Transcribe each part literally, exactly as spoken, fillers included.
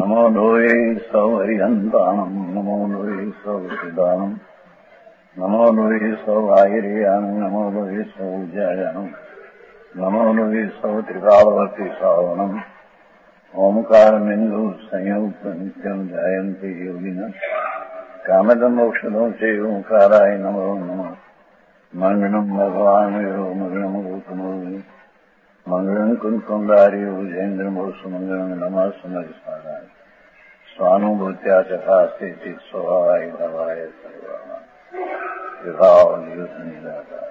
नमो लोये सौहरिहन्ताणम् नमो लोये सौहृदानम् नमो लोये सौभागिर्यानम् नमो लोये सौज्यायानम् नमो लोये सौत्रिकालवर्ति सावनम् ओंकारमिन्दु संयुक्त नित्यम् ध्यायन्ति योगिनः कामदम् मोक्षदम् च ओंकाराय नमो नमः मङ्गलम् भगवान् विरो मङ्गलम् गौतमो मंगलम कुंकुंदारी उजेन्द्रमोसु मंगलम नमः समयसाराय स्वानुभूत्या चखास्ते चित स्वभावाय भवाय सर्वाः विभाव नियुक्त निराकार।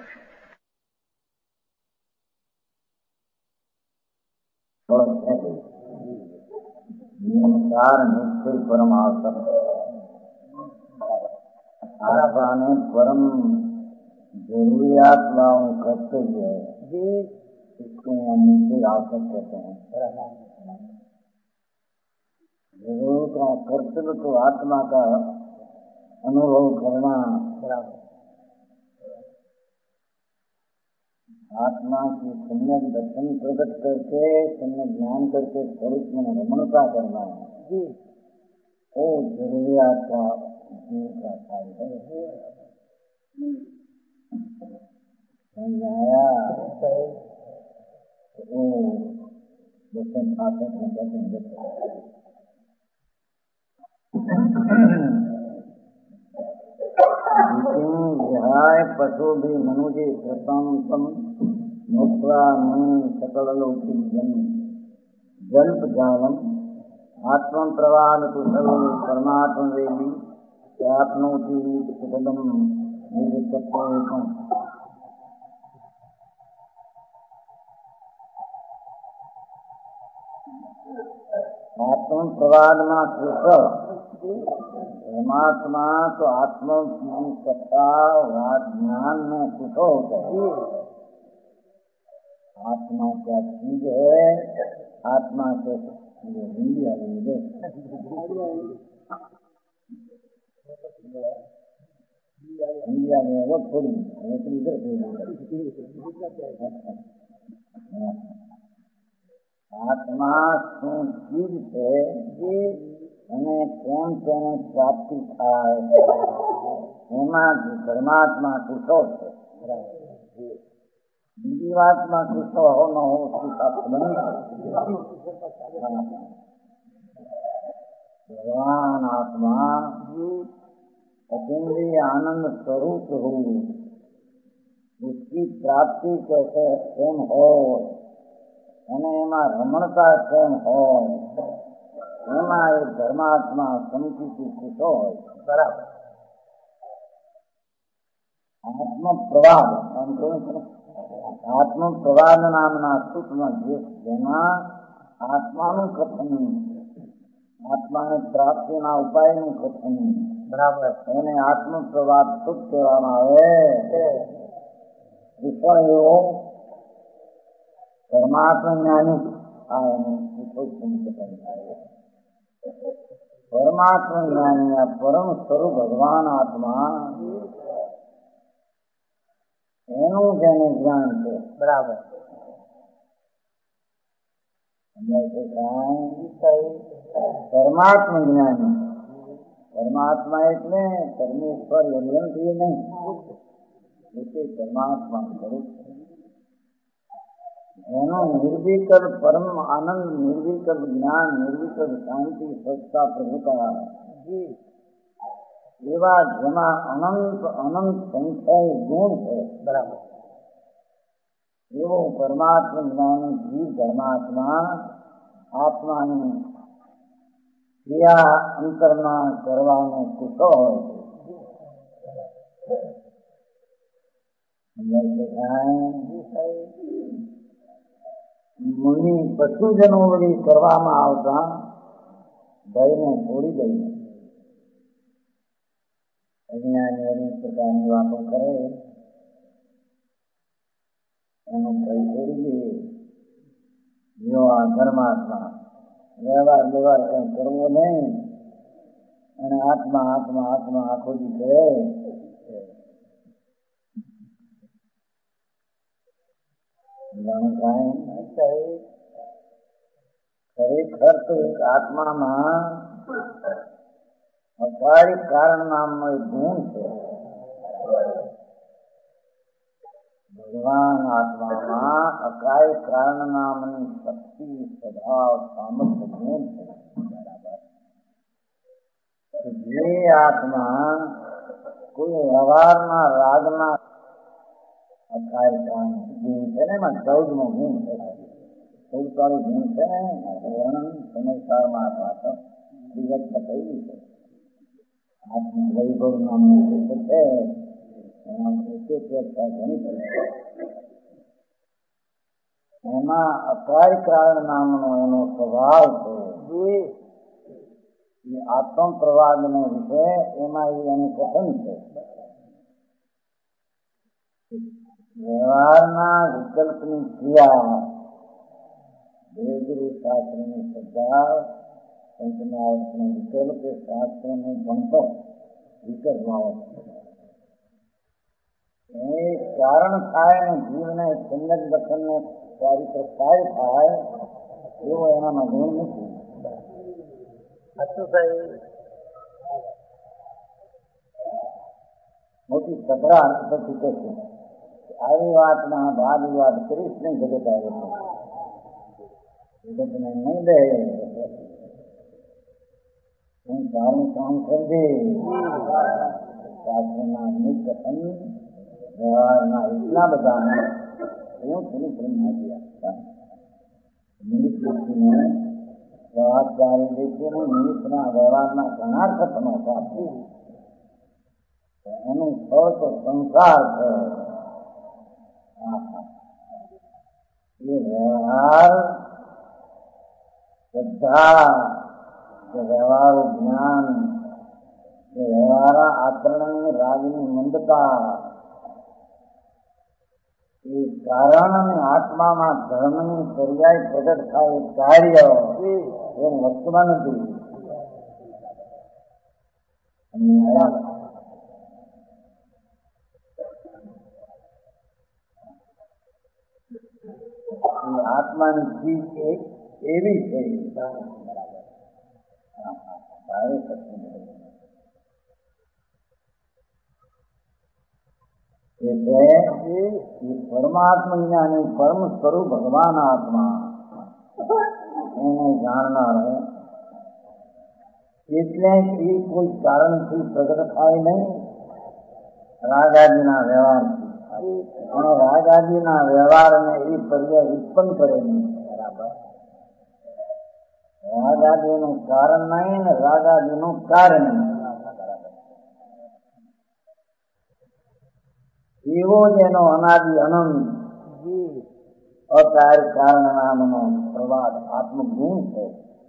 नमस्कार निश्चय परमात्मा आत्मा परम जरूरियातलाओं कर्तव्य है इसको हम नीचे आकर कहते हैं। जरूर का कर्तव्य तो आत्मा का अनुभव करना, आत्मा की सम्यक दर्शन प्रकट करके सम्यक ज्ञान करके स्वरूप में रमणता करना है। वो जरूरियात का जीव का कार्य है। विहाय पशु भी मनुजे प्रशांतम मुक्ता मुनि सकल लौकिक जन जल्प जालम आत्म प्रवाद कुशल परमात्म वेदी प्राप्नोति सुखदम निजतत्वम्। आत्म प्रवाद में कृष्ण परमात्मा तो आत्मा की कथा ज्ञान में कुछ होता है। आत्मा क्या चीज है, आत्मा के हिंदी आ गई है, हिंदी आ गई वो थोड़ी आत्मा शू चीज है અને કેમ તેને પ્રાપ્તિ થાય એમાં પરમાત્મા કુશો છે। બીજી વાતમાં કુશો હો ન હો उसकी बात बनी। भगवान आत्मा अतीन्द्रिय आनंद स्वरूप हो, उसकी प्राप्ति कैसे केम हो અને એમાં રમણતા કેમ હોય, એમાં એ ધર્માત્મા સમજીથી ખુશો હોય। બરાબર। આત્મપ્રવાદ આમ કહ્યું છે, આત્મપ્રવાદ નામના સૂત્રમાં જે જેમાં આત્માનું કથન, આત્માને પ્રાપ્તિના ઉપાયનું કથન, બરાબર, એને આત્મપ્રવાદ સૂત કહેવામાં આવે। વિષય એવો परमात्मा ज्ञानी परमात्मा ज्ञानी या परम स्वरूप भगवान आत्मा एनु जेने ज्ञान है। बराबर। परमात्मा ज्ञानी परमात्मा એટલે પરમેશ્વર એમ नहीं, जैसे परमात्मा स्वरूप એનો નિર્વિકલ્પ પરમ આનંદ, નિર્વિકલ્પ જ્ઞાન, નિર્વિકલ્પ શાંતિ, સ્વચ્છતા, પ્રભુતા એવા જેમાં અનંત અનંત સંખ્યાએ ગુણ છે। બરાબર। એવો પરમાત્મા જ્ઞાની જીવ ધર્માત્મા આત્માની ક્રિયા અંતરમાં કરવાનો કુશો હોય છે। મુનિ પશુજનો વળી કરવામાં આવતા ભયને છોડી દઈ અજ્ઞાની અનેક પ્રકારની વાતો કરે એનો ભય છોડી દઈએ। જો આ ધર્માત્મા વ્યવહાર વ્યવહાર કંઈ કરવો નહીં અને આત્મા આત્મા આત્મા આખો દી કરે ખરી ખરેખર તો એક આત્મામાં અકારી કારણ નામનો એક ગુણ છે. ભગવાન આત્મામાં અકાય કારણ નામની શક્તિ, સ્વભાવ, સામર્થ્ય ગુણ છે. જે આત્મા કોઈ વ્યવહારના રાગના અકાય કારણ ગુણ છે ને એમાં ચૌદમો ગુણ છે. ચૌદ વાળી ગુણ છે ને વર્ણન સમયસારમાં પાછળ વિવ્યક્ત થયેલી છે. આત્મ વૈભવ નામનું પુસ્તક છે. એમાં એક એક વ્યાખ્યા ઘણી પડે. એમાં અકાય કારણ નામનો એનો સ્વભાવ છે. એ આત્મ પ્રવાદનો વિષય એમાં એ એનું કથન છે. વ્યવહારના વિકલ્પની ક્રિયા દેવગુરુ શાસ્ત્રની શ્રદ્ધા સંતના વિકલ્પ શાસ્ત્રને ભણતો વિકલ્પમાં એ કારણ થાય ને જીવને સંગત દર્શનને ચારિત્ર કાર્ય થાય એવો એનામાં ગુણ નથી. મોટી સભરા પછી કહે છે આવી વાતમાં ભાગ વિવાદ કરીશ નહીં જગત આવે છે. જગતને નહીં દે હું સારું કામ કરજે. શાસ્ત્રના નિકથન વ્યવહારના એટલા બધા હું થોડી થોડી માહિતી આપતા નિમિત્ત વ્યક્તિને જવાબદારી વ્યક્તિને નિમિત્તના વ્યવહારના ઘણા કથનો સાથે એનું ફળ તો સંસાર છે. એ વ્યવહાર શ્રદ્ધા કે વ્યવહાર જ્ઞાન કે વ્યવહાર આચરણની રાગની મંદતા એ કારણ અને આત્મામાં ધર્મની પર્યાય પ્રગટ થાય કાર્ય એ વસ્તુમાં નથી. આત્માની ચીજ એક એવી છે પરમાત્મા વિનાની પરમ સ્વરૂપ ભગવાન આત્મા એને જાણનાર એટલે એ કોઈ કારણથી પ્રગટ થાય નહીં. રાગાદીના વ્યવહારથી અને રાગાદીના વ્યવહારને એ પર્યાય ઉત્પન્ન કરે નહીં. બરાબર. રાગાદીનું કારણ નહીં ને રાગાદીનું કારણ નહીં. એવો જ એનો અનાદિ અનંત અકાર કારણ નામનો પ્રવાદ આત્મગુણ છે.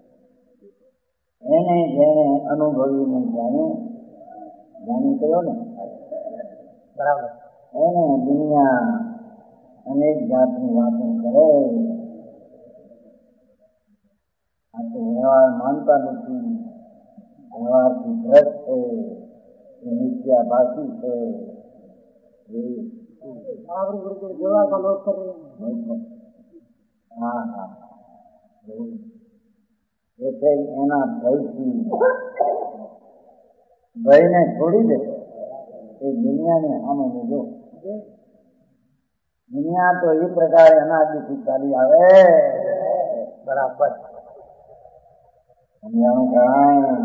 એને જેને અનુભવીને જાણ્યું જાણી કર્યો ને બરાબર એને દુનિયા અનેક જાતની વાતો કરે. આ તો વ્યવહાર માનતા નથી. વ્યવહારથી ભ્રષ્ટ છે. એ મિથ્યાભાષી છે. હા હા એટલે એના ભયથી ભયને છોડી દે. એ દુનિયાને સામે લીધો. દુનિયા તો એ પ્રકારે અનાદિથી ચાલી આવે. બરાબર. દુનિયાનું કારણ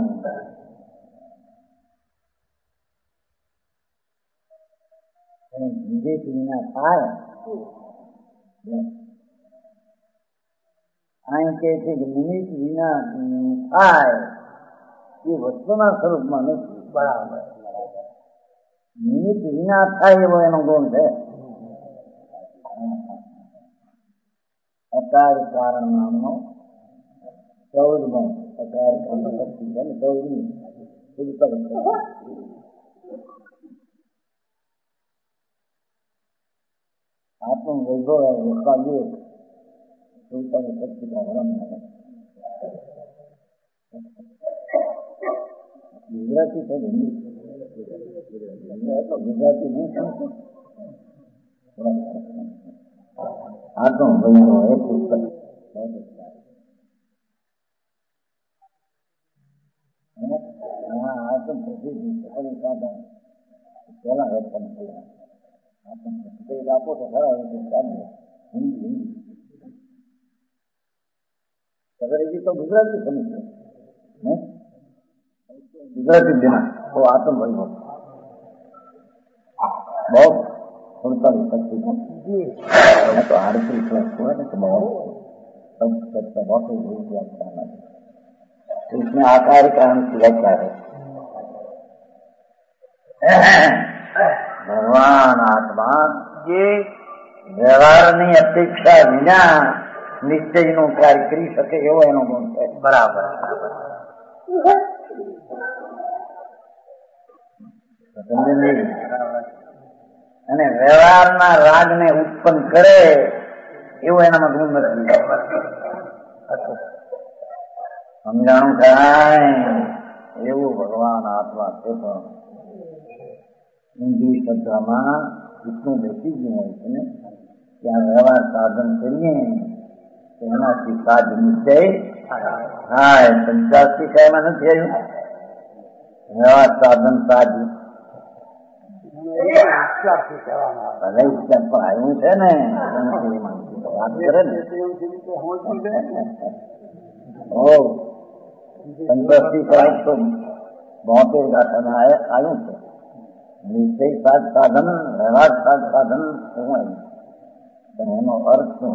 વિદેશ વિના થાય. અહીં કે છે કે નિમિત્ત વિના થાય એ વસ્તુના સ્વરૂપમાં નથી. બરાબર. નિમિત્ત વિના થાય એવો એનો ગુણ છે. અકાર કારણ નામનો ચૌદ ગુણ અકાર કારણ શક્તિ છે ને ચૌદમી आत्म वैभव है उसका ये चौथा शक्ति का वर्णन है. गुजराती है हिंदी तो गुजराती नहीं समझते. आत्म वैभव है पुस्तक बहुत अच्छा है. હા આત્મ પ્રસિદ્ધિ સફળી સાધન પેલા વેતન થયા આત્મ પ્રસિદ્ધિ આપો તો ખરા એ ચાલે હિન્દી હિન્દી અંગ્રેજી તો ગુજરાતી સમજે નહીં ગુજરાતી દેના તો આત્મ વૈભવ બહુ સુડતાલીસ પચીસ તો આડત્રીસ વર્ષ हुआ ना तो बहुत सब सब बहुत ही व्याख्या इसमें आकार कारण की व्याख्या है भगवान आत्मा ये વ્યવહારની અપેક્ષા વિના નિશ્ચયનું કાર્ય કરી શકે એવો એનો ગુણ છે. બરાબર અને વ્યવહારના રાગને ઉત્પન્ન કરે એવું એનામાં ગુણ નથી. સમજાણું થાય એવું ભગવાન આત્મા છે. પણ હિન્દી શબ્દમાં એટલું બેસી ગયું હોય છે ને ત્યાં વ્યવહાર સાધન કરીએ એનાથી સાધ નિશ્ચય હા પંચાસી કાયમાં નથી આવ્યું વ્યવહાર સાધન સાધ આવ્યું છે ને વાત કરે ને ઓ પંચાસી કાય તો બોતેર ગાંઠામાં આવ્યું છે. નિશ્ચય સાધ સાધન વ્યવહાર સાધ સાધન શું આવ્યું પણ એનો અર્થ શું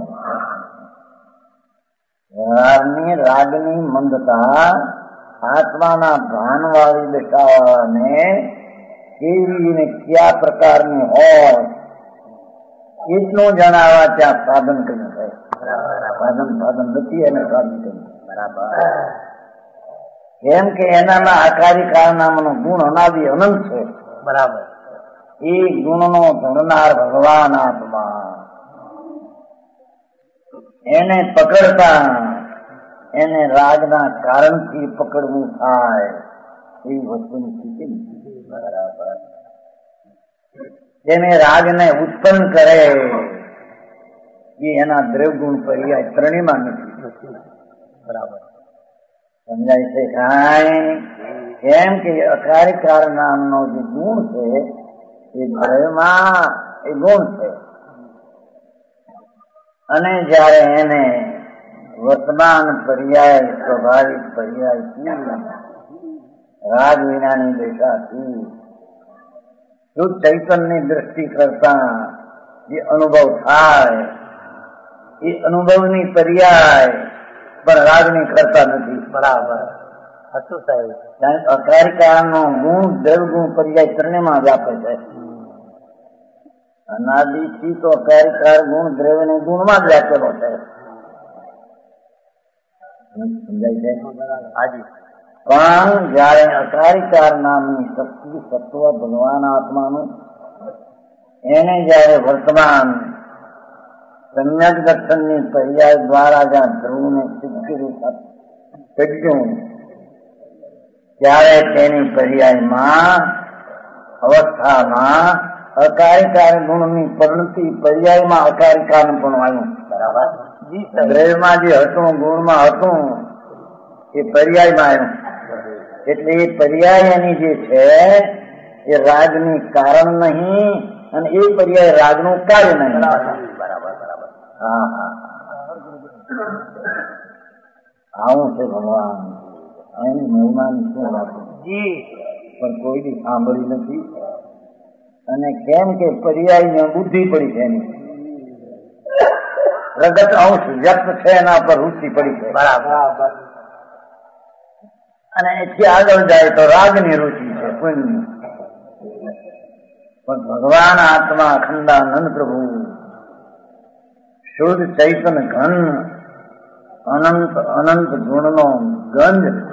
વ્યવહારની રાગની મંદતા આત્માના ભાનવાળી દશાને કેવી ને કયા પ્રકારની હોય એટલું જણાવવા ત્યાં સાધન કર્યું છે. સાધન સાધન નથી એને સાધન કર્યું બરાબર. કેમ કે એનામાં આકારી કારનામનો ગુણ અનાદિ અનંત છે. બરાબર. એ ગુણનો ધરનાર ભગવાન આત્મા એને પકડતા એને રાગના કારણથી પકડવું થાય એવી વસ્તુની સ્થિતિ નથી. બરાબર. જેને રાગને ઉત્પન્ન કરે એ એના દ્રવગુણ પર્યાય ત્રણેયમાં નથી. બરાબર સમજાય છે કાંઈ? કેમ કે અકારિકાર નામનો જે ગુણ છે એ દ્રવ્યમાં એ ગુણ છે અને જયારે એને વર્તમાન પર્યાય સ્વાભાવિક પર્યાય રાગ વિનાની દશાથી શુદ્ધ ચૈતન્યની દ્રષ્ટિ કરતા જે અનુભવ થાય એ અનુભવની પર્યાય પણ રાગની કરતા નથી. બરાબર હતું સાહેબ. અકારિકાનો ગુણ દ્રવ્ય ગુણ પર્યાય ત્રણેયમાં વ્યાપે છે. અનાદિથી તો અકારિકાર ગુણ દ્રવ્ય ને ગુણમાં જ વ્યાપેલો છે. સમજાય છે? હાજી. પણ જયારે અકારિકાર નામની શક્તિ સત્વ ભગવાન આત્માનું એને જયારે વર્તમાન સમ્યક દર્શનની પર્યાય દ્વારા જ્યાં ધ્રુવને ચડ્યું ત્યારે તેની પર્યાયમાં અવસ્થામાં અકારિકાર ગુણની પરિણતિ પર્યાયમાં અકારિકાર પણ આવ્યું. બરાબર. દ્રવ્યમાં જે હતું ગુણમાં હતું એ પર્યાયમાં આવ્યું. એટલે એ પર્યાય એની જે છે એ રાગની કારણ નહીં અને એ પર્યાય રાગનું કાર્ય નહીં. બરાબર બરાબર. હા હા આવું છે ભગવાન. એની મહિમાની શું વાત પણ કોઈ બી સાંભળી નથી. અને કેમ કે પર્યાય બુદ્ધિ પડી છે એની પ્રગટ અંશ વ્યક્ત છે એના પર રુચિ પડી છે. બરાબર. અને એથી આગળ જાય તો રાગની રુચિ છે પુણ્ય. પણ ભગવાન આત્મા અખંડાનંદ પ્રભુ શુદ્ધ ચૈતન્ય ઘન અનંત અનંત ગુણનો ગંધ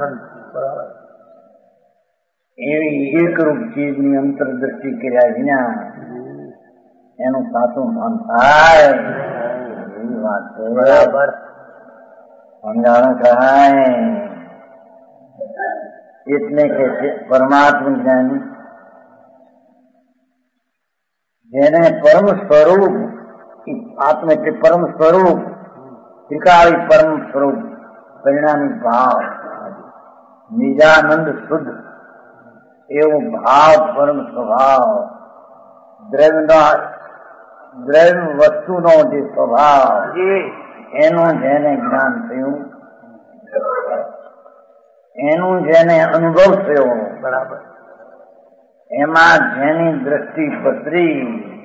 એવી એકરૂપ ચીજની અંતરદ્રષ્ટિ કર્યા વિના એનું સાચું ભાન થાય એવી વાત છે. બરાબર સમજાણું થાય. એટલે કે છે પરમાત્મા જ્ઞાની જેને પરમ સ્વરૂપ આત્મ એટલે પરમ સ્વરૂપ ત્રિકાળી પરમ સ્વરૂપ પરિણામી ભાવ નિજાનંદ શુદ્ધ એવું ભાવ પરમ સ્વભાવ દ્રવ્યનો દ્રવ્ય વસ્તુનો જે સ્વભાવ એનું જેને જ્ઞાન થયું, એનું જેને અનુભવ થયો, બરાબર, એમાં જેની દ્રષ્ટિ પસરી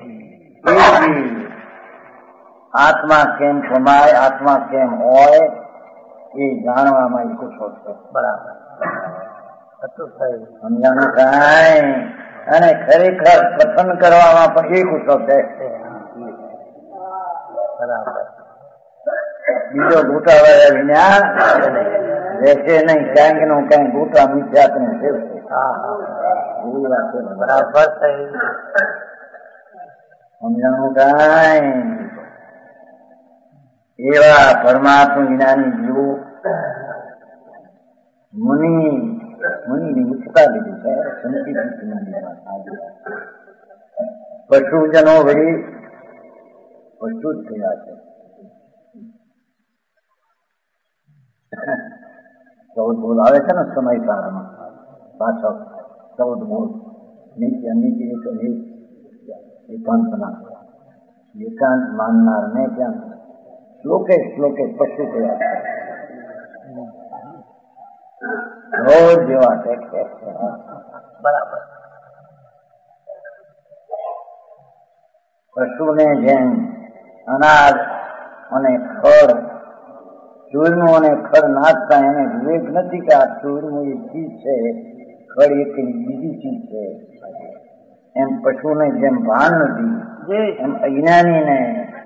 આત્મા કેમ સમાય, આત્મા કેમ હોય એ જાણવામાં કુશો છે. બરાબર, સમજાણું કાંઈ? અને ખરેખર કથન કરવામાં પણ એ કુશો છે. બરાબર, બીજો ગોટા વાળા વિના રહેશે નહીં. ક્યાંક નું ક્યાંક ગોટા મિથ્યાત ને સેવશે. બરાબર થઈ. સમજાણું કાંઈ? એવા પરમાત્મા જ્ઞાની જીવો મુનિ મુનિની ઉચ્ચતા લીધી છે. પશુજનો વળી પશુ જ થયા છે. ચૌદ બોલ આવે છે ને સમય કાળમાં પાછળ ચૌદ બોલ નીચે નીચે એકાંતના એકાંત માનનાર ને ક્યાં શ્લોકે શ્લોકે પશુ થયા છે. રોજ જેવા છે. બરાબર, પશુને જેમ અનાજ અને ખડ ચૂરનું અને ખડ નાખતા એને વિવેક નથી કે આ ચૂરનું એક ચીજ છે, ખડ એક બીજી ચીજ છે. એમ પશુને જેમ ભાન નથી એમ અજ્ઞાનીને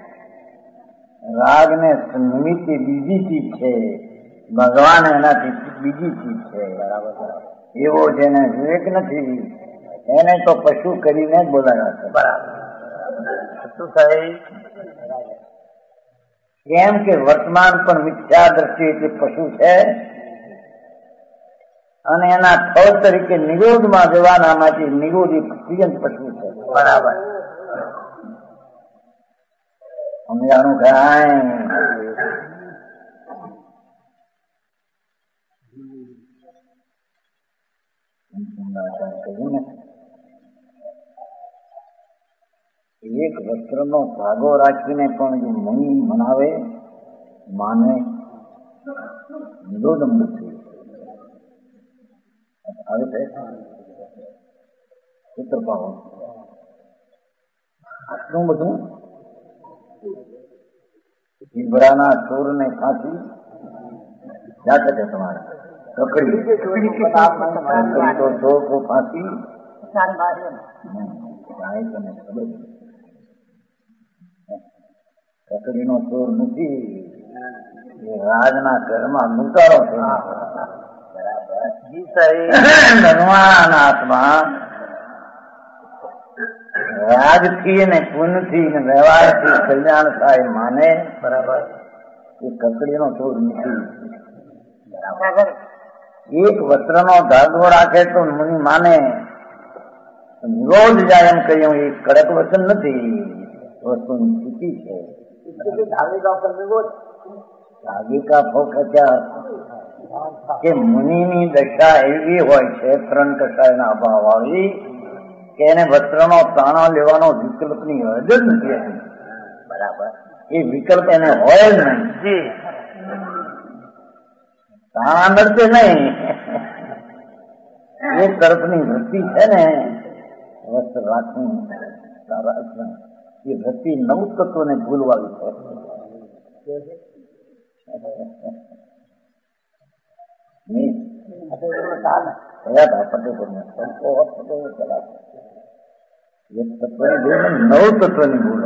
રાગ ને નિમિત્તે બીજી ચીજ છે, ભગવાન એનાથી બીજી ચીજ છે. બરાબર, એવો જેને વિવેક નથી એને તો પશુ કરીને જ બોલાયા છે. બરાબર, શું થાય? કેમ કે વર્તમાન પણ મિથ્યા દ્રષ્ટિ એટલે પશુ છે અને એના ફળ તરીકે નિરોધમાં જવાના માટે નિરોધ એક પ્રિયંત પશુ છે. બરાબર, સમજાણું કાંઈ? એક વસ્ત્રનો ધાગો રાખીને પણ જો મુનિ મનાવે માને નિરોધ મૃત્યુ આવે છે. ચિત્રપાવો આટલું બધું જીભરાના ચોરને ફાંસી જાતે છે તમારા કકડી તો ચોર કો ફાંસી કકડીનો ચોર નથી, એ રાજના ઘરમાં લૂંટારો છે. ભગવાન આત્મા રાજથી ને પુણ્યથી ને વ્યવહારથી કલ્યાણ થાય માને. બરાબર, એ કકડીનો ચોર નથી. એક વસ્ત્રનો ધાગો રાખે તો મુનિ માને, નિરોધ જાય એમ કહ્યું એ કડક વચન નથી, વસ્તુની સ્થિતિ છે. ધાગિકા ફોકચ્યા કે મુનિની દશા એવી હોય છે ત્રણ કસાયના અભાવ વાળી કે એને વસ્ત્રનો તાણા લેવાનો વિકલ્પની હદ જ નથી. બરાબર, એ વિકલ્પ એને હોય જ નહીં. તાણા નડશે નહીં. એ તરફની વૃત્તિ છે ને વસ્ત્ર રાખવું એ વૃત્તિ નવ તત્વને ભૂલવાળી છે. નવ તત્વની ભૂલ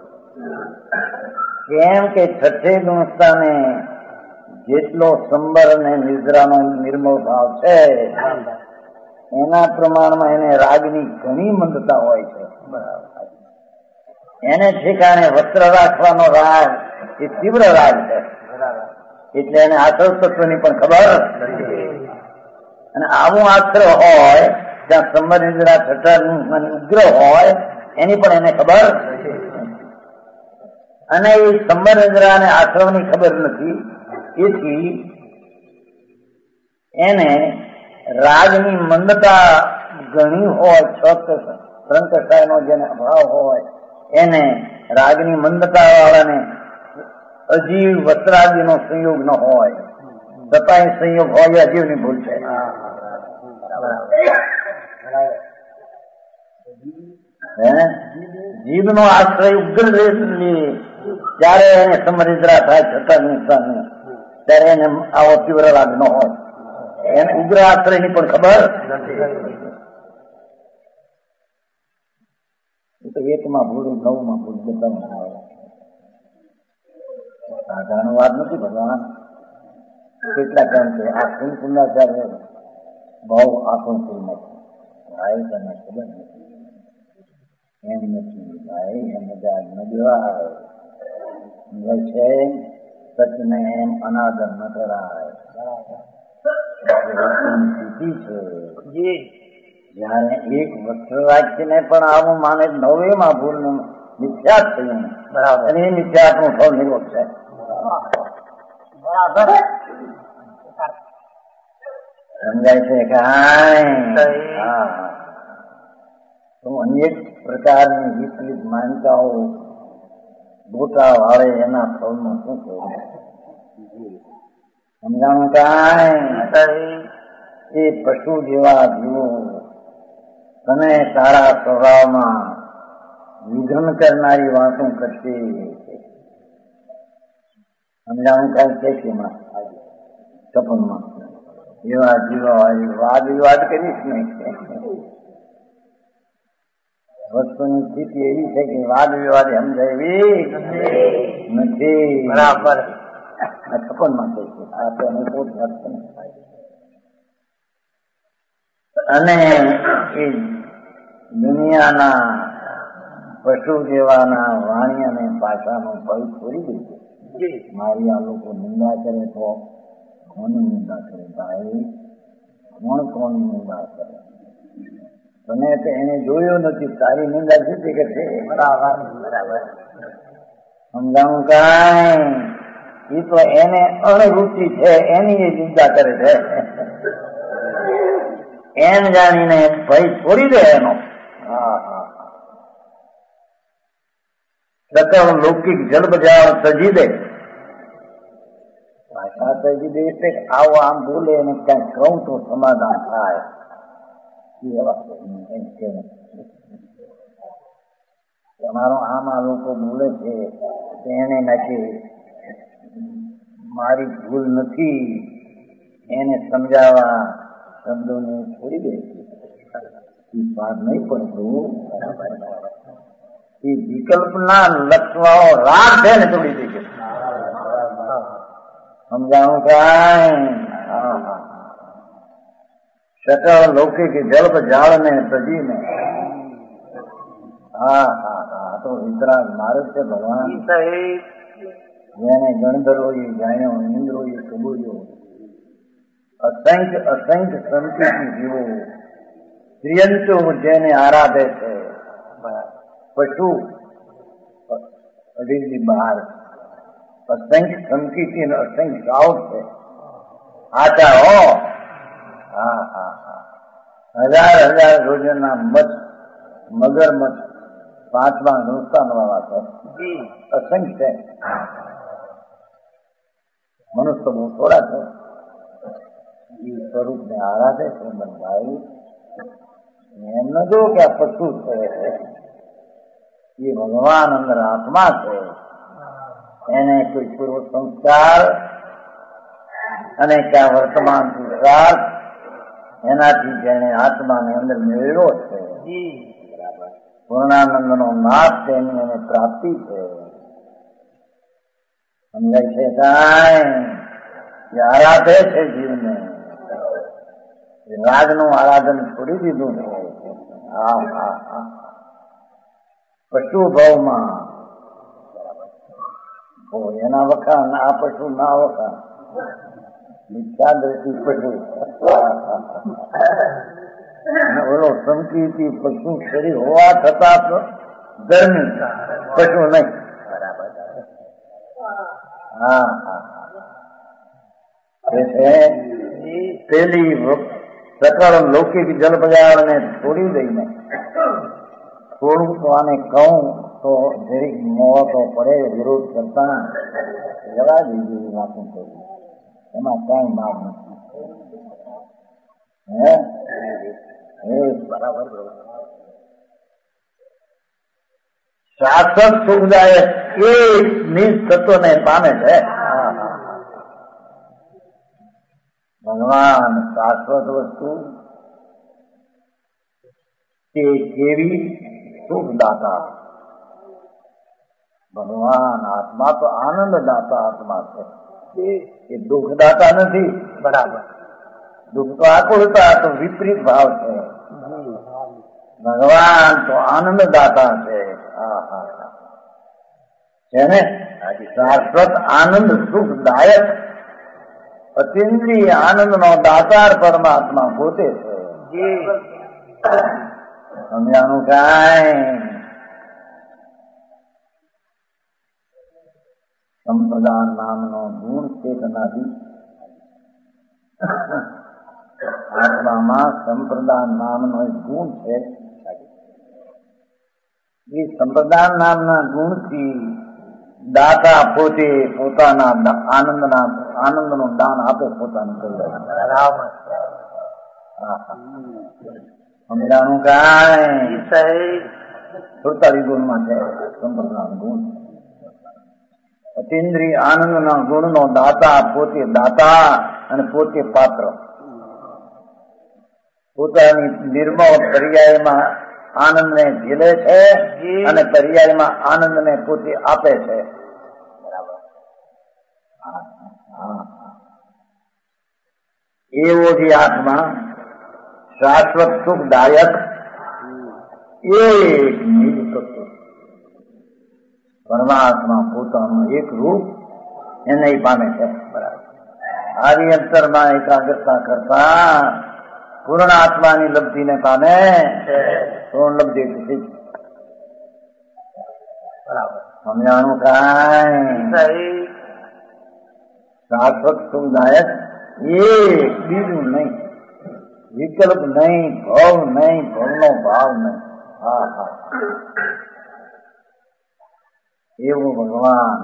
કેમ કે છઠ્ઠે ગુણસ્થાને જેટલો સંબર અને નિદ્રાનો નિર્મળ ભાવ છે એના પ્રમાણમાં એને રાગની ઘણી મંદતા હોય છે. એને ઠેકાણે વસ્ત્ર રાખવાનો રાગ એ તીવ્ર રાગ છે, એટલે એને આશ્રવ તત્વની પણ ખબર અને આવું આશ્રવ હોય જ્યાં સંબર નિદ્રા છઠ્ઠા ઉગ્ર હોય એની પણ એને ખબર અને એ સંબર નિદ્રા અને આશ્રવની ખબર નથી. એથી એને રાજની મંદતા ઘણી હોય, સંકટાયનો જેને અભાવ હોય એને રાજની મંદતા વાળાને અજીવ વસ્ત્રાદિનો સંયોગ ન હોય, છતાંય સંયોગ હોય અજીવની ભૂલ છે. જીભનો આશ્રય ઉગ્ર ત્યારે એને સમરિદ્રા થાય છતાં નિષ્ઠા ત્યારે એને આવો તીવ્ર રાગ ન હોય, એને ઉગ્ર આશ્રય ની પણ ખબર તો એકમાં ભૂલ, નવમાં ભૂલ, બધામાં આવે. સાધારણ વાત નથી ભગવાન. કેટલા કામ છે આ કુલ કુંડાચાર્ય બહુ આખું કુલ નથી ભાઈ, તને ખબર નથી એમ નથી ભાઈ, એમ મજા ન દેવાય છે. સચને એમ અનાદર ન કરાય. સ્થિતિ છે જયારે એક વસ્ત્ર રાખીને પણ આવું માને નવે માં ભૂલ નું મિથ્યાત થયું, બરાબર, અને એ મિથ્યાત નું ફળ નિરોધ છે. બરાબર સમજાય છે કાંઈ? તો અનેક પ્રકારની વિપરીત માન્યતાઓ ગોટા વાળે એના ફળમાં શું થયું સમજાણું કાંઈ? એ પશુ જેવા જીવો તને તારા સ્વભાવમાં વિઘ્ન કરનારી વાતો કરશે. સમજાણું કાંઈ છે કે સપનમાં એવા જીવા વાદ વિવાદ કરીશ નહીં. વસ્તુની સ્થિતિ એવી છે કે વાદ વિવાદ સમજાવી નથી. બરાબર સપનમાં કહે છે આ તો અને એ દુનિયાના પશુ જેવાના વાણી અને ભાષાનો ભય છોડી દીધો. મારી આ લોકો નિંદા કરે તો કોની નિંદા કરે ભાઈ? કોણ કોની નિંદા કરે? તમે તો એને જોયો નથી, તારી નિંદા જુદી કરશે. બરાબર બરાબર સમજાવું કાંઈ? એ તો એને અણરુચિ છે એની એ નિંદા કરે છે. એમ જાણીને ભય છોડી દે એનો. હા હા સકળ લૌકિક જળ બજાર તજી દે. ભાષા તજી દે એટલે આવો આમ બોલે અને ક્યાંક કહું તો સમાધાન થાય. તમારો આમ આ લોકો બોલે છે એને નથી, મારી ભૂલ નથી એને સમજાવવા શબ્દોને છોડી દે છે. વાત નહીં પડતું એ વિકલ્પના લક્ષવાઓ રાગ છે ને છોડી દે છે. સમજાવું કાંઈ? સકળ લૌકિક જલ્પ જાળ ને સજીને. હા હા હા તો વિતરાગ માર્ગ છે ભગવાન. જેને ગણધરો જાણ્યો, ઇન્દ્રો એ કબૂલ્યો, અસંખ્ય અસંખ્ય સંતથી જીવો ત્રિયંતો જેને આરાધે છે. પશુ અઢીની બહાર અસંખ્ય સંકિતિ અને અસંખ્ય સાઉટ છે. આચા હો હા હા હા હજાર હજાર રોજના મત મગર મત પાંચમા નુકસાન વાળા છે. અસંખ્ય છે. મનુષ્ય બહુ થોડા છે. એ સ્વરૂપને આરાધે છે. ભાઈ એમ ન જો કે આ પશુ છે, એ ભગવાન અંદર આત્મા છે. એને કોઈ પૂર્વ સંસ્કાર અને ક્યાં વર્તમાન પુરુષાર્થ એનાથી જેને આત્માને અંદર મેળવ્યો છે. પૂર્ણાનંદ નો નાશ છે, એની એને પ્રાપ્તિ છે. સમજાય છે કાંઈ? આરાધે છે જીવને. રાજનું આરાધન છોડી દીધું છે. હા હા હા પશુ ભાવમાં એના વખાણ આ પશુ ના વખાણ મિથ્યા દ્રષ્ટિ પશુ. ઓલો સંકીર્તિ પશુ શરીર હોવા છતાં ગરમી પશુ નહીં. હા હા પેલી સકળ લૌકિક જલ બજારને છોડી દઈને થોડું તો આને કહું તો જરીક મોહ તો પડે, વિરોધ કરતા જવા દીધી વાતો કરી, એમાં કઈ માર નથી. હે હે બરાબર શાશ્વત સુખદાયક એ નિજ તત્વને પામે છે. ભગવાન શાશ્વત વસ્તુ તે કેવી સુખદાતા. ભગવાન આત્મા તો આનંદદાતા આત્મા છે, એ દુઃખદાતા નથી. બરાબર, દુઃખ તો આકુળતા તો વિપરીત ભાવ છે. ભગવાન તો આનંદદાતા છે. હા હા છે ને, શાશ્વત આનંદ સુખદાયક અતિન્દ્રિય આનંદ નો દાતાર પરમાત્મા પોતે છે. સમજાનું કાંઈ સંપ્રદાન નામનો ગુણ ચેતનાથી આત્મામાં સંપ્રદાન નામનો એક ગુણ છે. એ સંપ્રદાન નામના ગુણથી દાતા પોતે પોતાના આનંદના આનંદનું દાન આપે પોતાનું કરી. સમજાણું કાંઈ સુડતાલીસ ગુણમાં છે સંપ્રદાન ગુણ. અતિન્દ્રિય આનંદના ગુણનો દાતા પોતે દાતા અને પોતે પાત્ર. પોતાની નિર્મળ પર્યાયમાં આનંદને ઝીલે છે અને પર્યાયમાં આનંદને પોતે આપે છે. એવો જે આત્મા શાશ્વત સુખદાયક એક નિજ તત્વ પરમાત્મા પોતાનું એક રૂપ એને પામે છે. બરાબર, આદિ અંતરમાં એકાગ્રતા કરતા પૂર્ણ આત્માની લબ્ધિને પામે, પૂર્ણ લબ્ધિ પછી. બરાબર, સમજાણું કાંઈ શાશ્વત સુખદાયક એક બીજું નહીં, વિકલ્પ નહીં, ભાવ નહીં, ભવનો ભાવ નહીં. હા હા એવું ભગવાન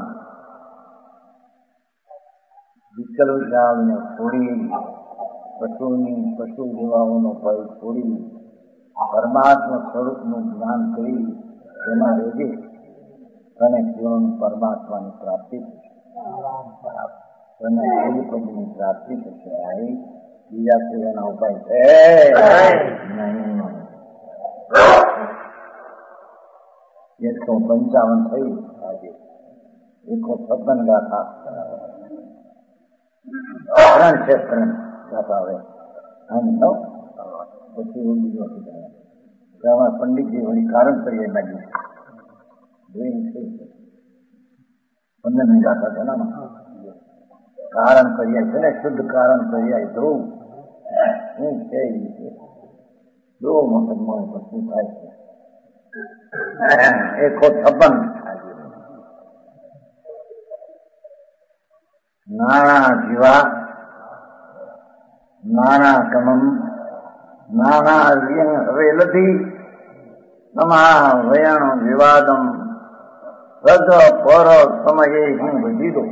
વિકલ્પ ભાવને છોડી, પશુની પશુ જીવાઓનો ભય છોડી પરમાત્મા સ્વરૂપનું જ્ઞાન કરી તેમાં રહેજે અને પૂર્ણ પરમાત્માની પ્રાપ્તિ થશે અને પદની પ્રાપ્તિ થશે. આવી બીજા કોઈ એના ઉપાય છે નહીં. એકસો પંચાવન થઈ આજે એકસો છપ્પન ગાથા ત્રણ છે, ત્રણ ગાથા હવે આમ નો પછી એવું બીજું પંડિતજી વળી કારણ કરીએ લાગ્યું પંદર ની ગાથા છે ને કારણ કર્યા છે ને શુદ્ધ કારણ કર્યા ધ્રુવ શું છે દો વખત મળે તો શું થાય છે. એકસો છપ્પન નાના જીવા નાના કમમ નાના હવેલથી તમા વયણ વિવાદમ રજ પર સમયે હું દીધો.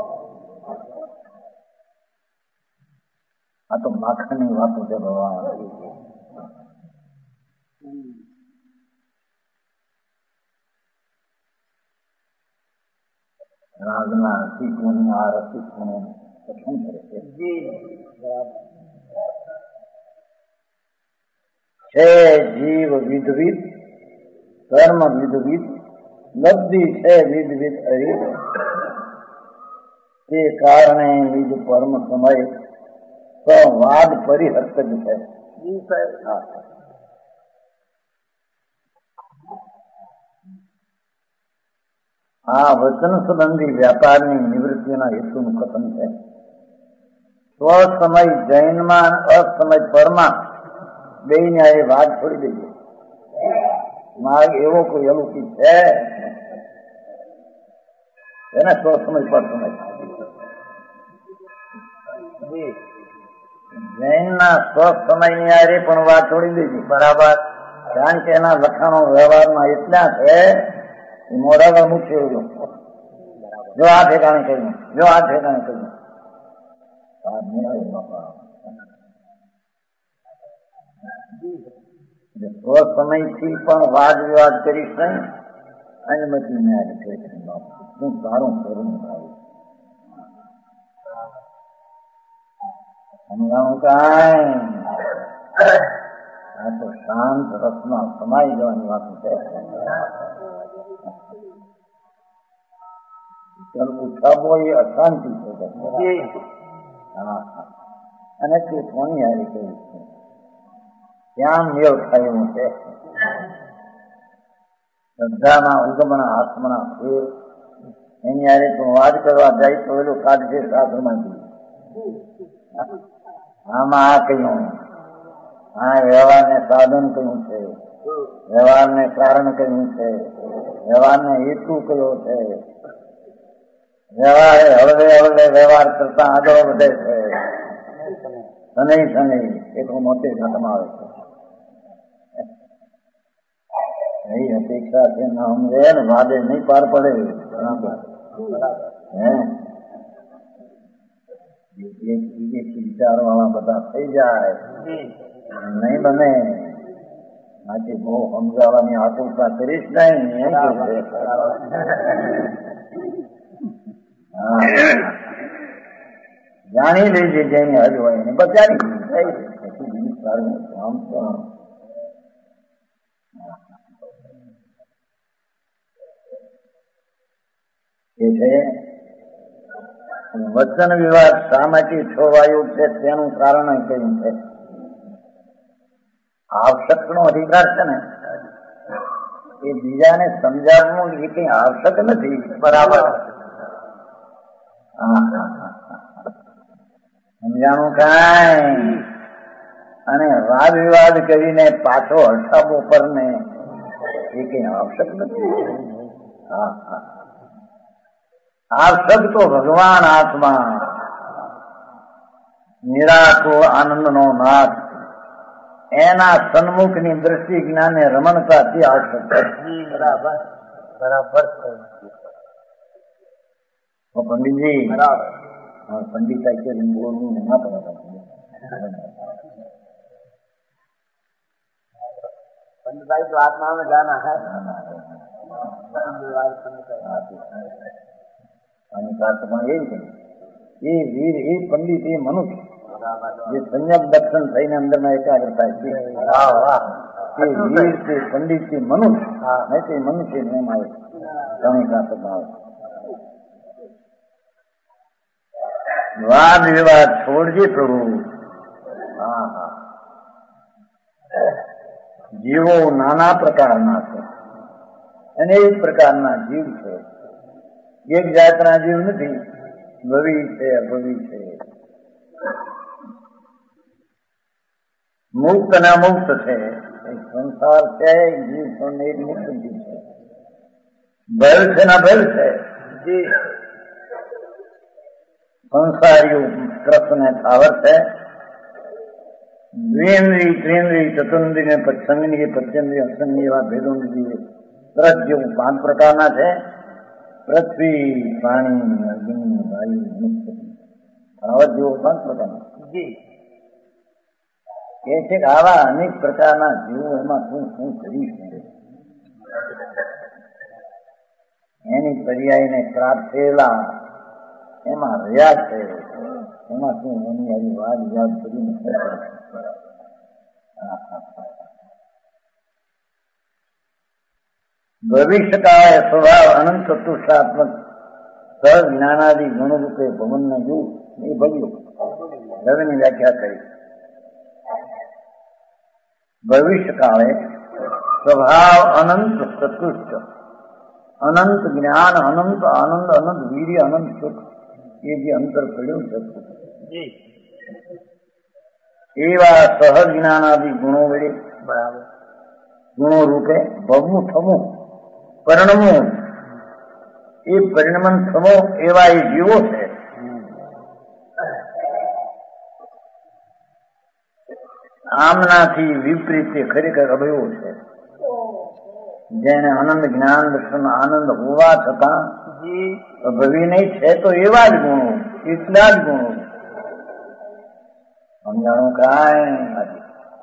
આ તો માખણની વાતો છે ભગવાન. રાગના રસિકોની આ રસિકોનું કથન કરે છે. છે જીવ વિધવિધ, કર્મ વિધવિધ, લબ્ધિ છે વિધવિધ હરિ, તે કારણે વિધ પરમ સમય વાદ પરિહર્ત જ છે. આ વચન સંબંધી વ્યાપારની નિવૃત્તિના હેતુનું કથન છે. સ્વસમય જૈનમાં અસમય પરમાં બે ને એ વાત છોડી દઈએ. માર્ગ એવો કોઈ અલૌકિક છે એને સ્વસમય પર સમય જૈનના સ્વ સમયની આરે પણ વાત છોડી દીધી બરાબર, કારણ કે એના લખાણો વ્યવહારમાં એટલા છે એ મોઢા પર મૂકશે એવું. જો આ ઠેકાણે કહ્યું, જો આ ઠેકાણે કહ્યું, સ્વ સમયથી પણ વાદ વિવાદ કરીશ નહીં, અનુમતિ ન્યાય છે. હું સારું કરું સમજાણું કાંઈ આ તો શાંત રસમાં સમાઈ જવાની વાત છે. ઉઠાવો એ અશાંતિ છે. હા, અને તે કોની હારી કહ્યું છે ત્યાં મેળ થાય એવું છે. શ્રદ્ધાના ઉગમના આત્મના ફેર એની હારે તું વાત કરવા જાય તો એલું કાઢશે શાસ્ત્રમાંથી. આમાં આ કહ્યું, આ વ્યવહારને સાધન કહ્યું છે, વ્યવહારને કારણ કહ્યું છે, વ્યવહારને હેતુ કયો છે, વ્યવહાર હળવે હળવે વ્યવહાર કરતા આગળ વધે છે. શનિ શનિ એક મોટી ઘટમ આવે છે. એ અપેક્ષા છે ન સમજે ને વાદે નહીં પાર પડે. હે વિચાર વાળા બધા થઈ જાય નહીં બને. બાકી બહુ સમજાવવાની આતુરતા કરીશ નહીં. જાણી લેજે જેને હજ હોય ને બસ જાણી સારું કામ એ છે. વચન વિવાદ શા માટે છોવાયું છે તેનું કારણ કયું છે? આવશ્યક નો અધિકાર છે ને એ બીજાને સમજાવવું એ કઈ આવશ્યક નથી. બરાબર. સમજાણું કાંઈ અને વાદ વિવાદ કરીને પાછો હટાવો પર ને એ કઈ આવશ્યક નથી. હા હા, આવશ્યક તો ભગવાન આત્મા નિરાકુળ આનંદ નો નાથ એના સન્મુખની દ્રષ્ટિ જ્ઞાને રમણતાથી આવશ્યક છે. બરાબર બરાબર. પંડિતજી પંડિતાઈ બોલવું ના પડે. पंडिताई तो आत्मा में जाना है. ये वीर ये पंडित ये मनुष्य ये संयम दर्शन થઈને અંદરમાં એકાગ્ર થાય છે. એ વીર છે પંડિત છે મનુષ્ય નહીં તો મનુષ્ય નહીં આવે. તમે કાંતો ભાવ વાદ વિવાદ છોડજે પ્રભુ. હા હા, જીવો નાના પ્રકારના છે, અનેક પ્રકારના જીવ છે. એક જાતના જીવ નથી. ભવી છે અભવી છે, મુક્ત અને અમુક્ત છે. સંસાર છે જીવ પણ એક મુક્ત જીવ છે. ભલ છે ના ભલ છે. સંસારીઓ કૃષ્ણ થાવર છે. દ્વિન્દ્રી ત્રિન્દ્રી ચતુર્ન્દ્રી ને પચંગની પચેન્દ્રી અસંગની એવા ભેદો તરત જેવું પાંચ પ્રકારના છે. પૃથ્વી પાણી અગ્નિ વાયુ વનસ્પતિ આવા જેવો પાંચ પ્રકારના કે છે કે આવા અનેક પ્રકારના જીવો એમાં શું શું કરી શકે એની પર્યાયને પ્રાપ્ત થયેલા એમાં રહ્યા છે. એમાં શું એની હરી વાત યાદ કરીને ભવિષ્ય કાળે સ્વભાવ અનંત ચતુષ્ટાત્મક સહ જ્ઞાનાદિ ગુણરૂપે ભવન યુગ એ ભવ્યું રવિની વ્યાખ્યા કરી. ભવિષ્ય કાળે સ્વભાવ અનંત ચતુષ્ટ અનંત જ્ઞાન અનંત આનંદ અનંત વીર્ય અનંત સુખ એ જે અંતર પડ્યું છે એવા સહજ જ્ઞાનાદિ ગુણો વડે બરાબર ગુણો રૂપે ભવનું થવું પરિણમવું એ પરિણમન થવું એવા એ જીવો છે. આમનાથી વિપરીત ખરેખર અભયો છે. જેને આનંદ જ્ઞાન દર્શન આનંદ હોવા છતાં અભવી નહીં છે તો એવા જ ગુણો, એટલા જ ગુણો. સમજાણું કાંઈ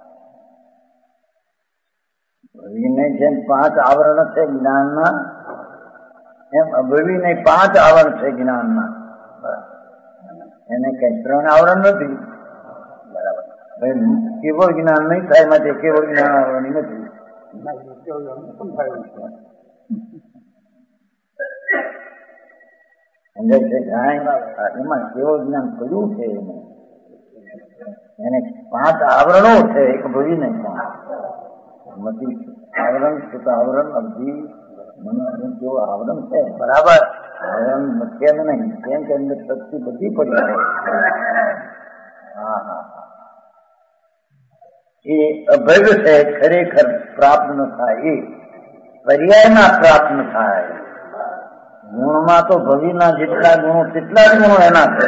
ભવી નહીં છે પાંચ આવરણ છે જ્ઞાનના, એમ અભવી નહીં પાંચ આવરણ છે જ્ઞાનના. એને કઈ ત્રણ આવરણ નથી. બરાબર. કેવળ જ્ઞાન નહીં થાય માટે કેવળ જ્ઞાન આવરણ નથી. સમજાય છે કાંઈ? એમાં કેવળ જ્ઞાન કર્યું છે એને એને પાંચ આવરણો છે, એક ભવી નહીં પાંચ આવરણ છે. આવરણ અવધિ મને કેવું આવરણ છે. બરાબર. આવરણ કેમ નહીં? કેમ કે અંદર શક્તિ બધી પડી રહે. હા હા હા એ અભય છે ખરેખર પ્રાપ્ત ન થાય, એ પર્યાયમાં પ્રાપ્ત ન થાય. ગુણમાં તો ભવીના જેટલા ગુણો તેટલા જ ગુણો એના છે.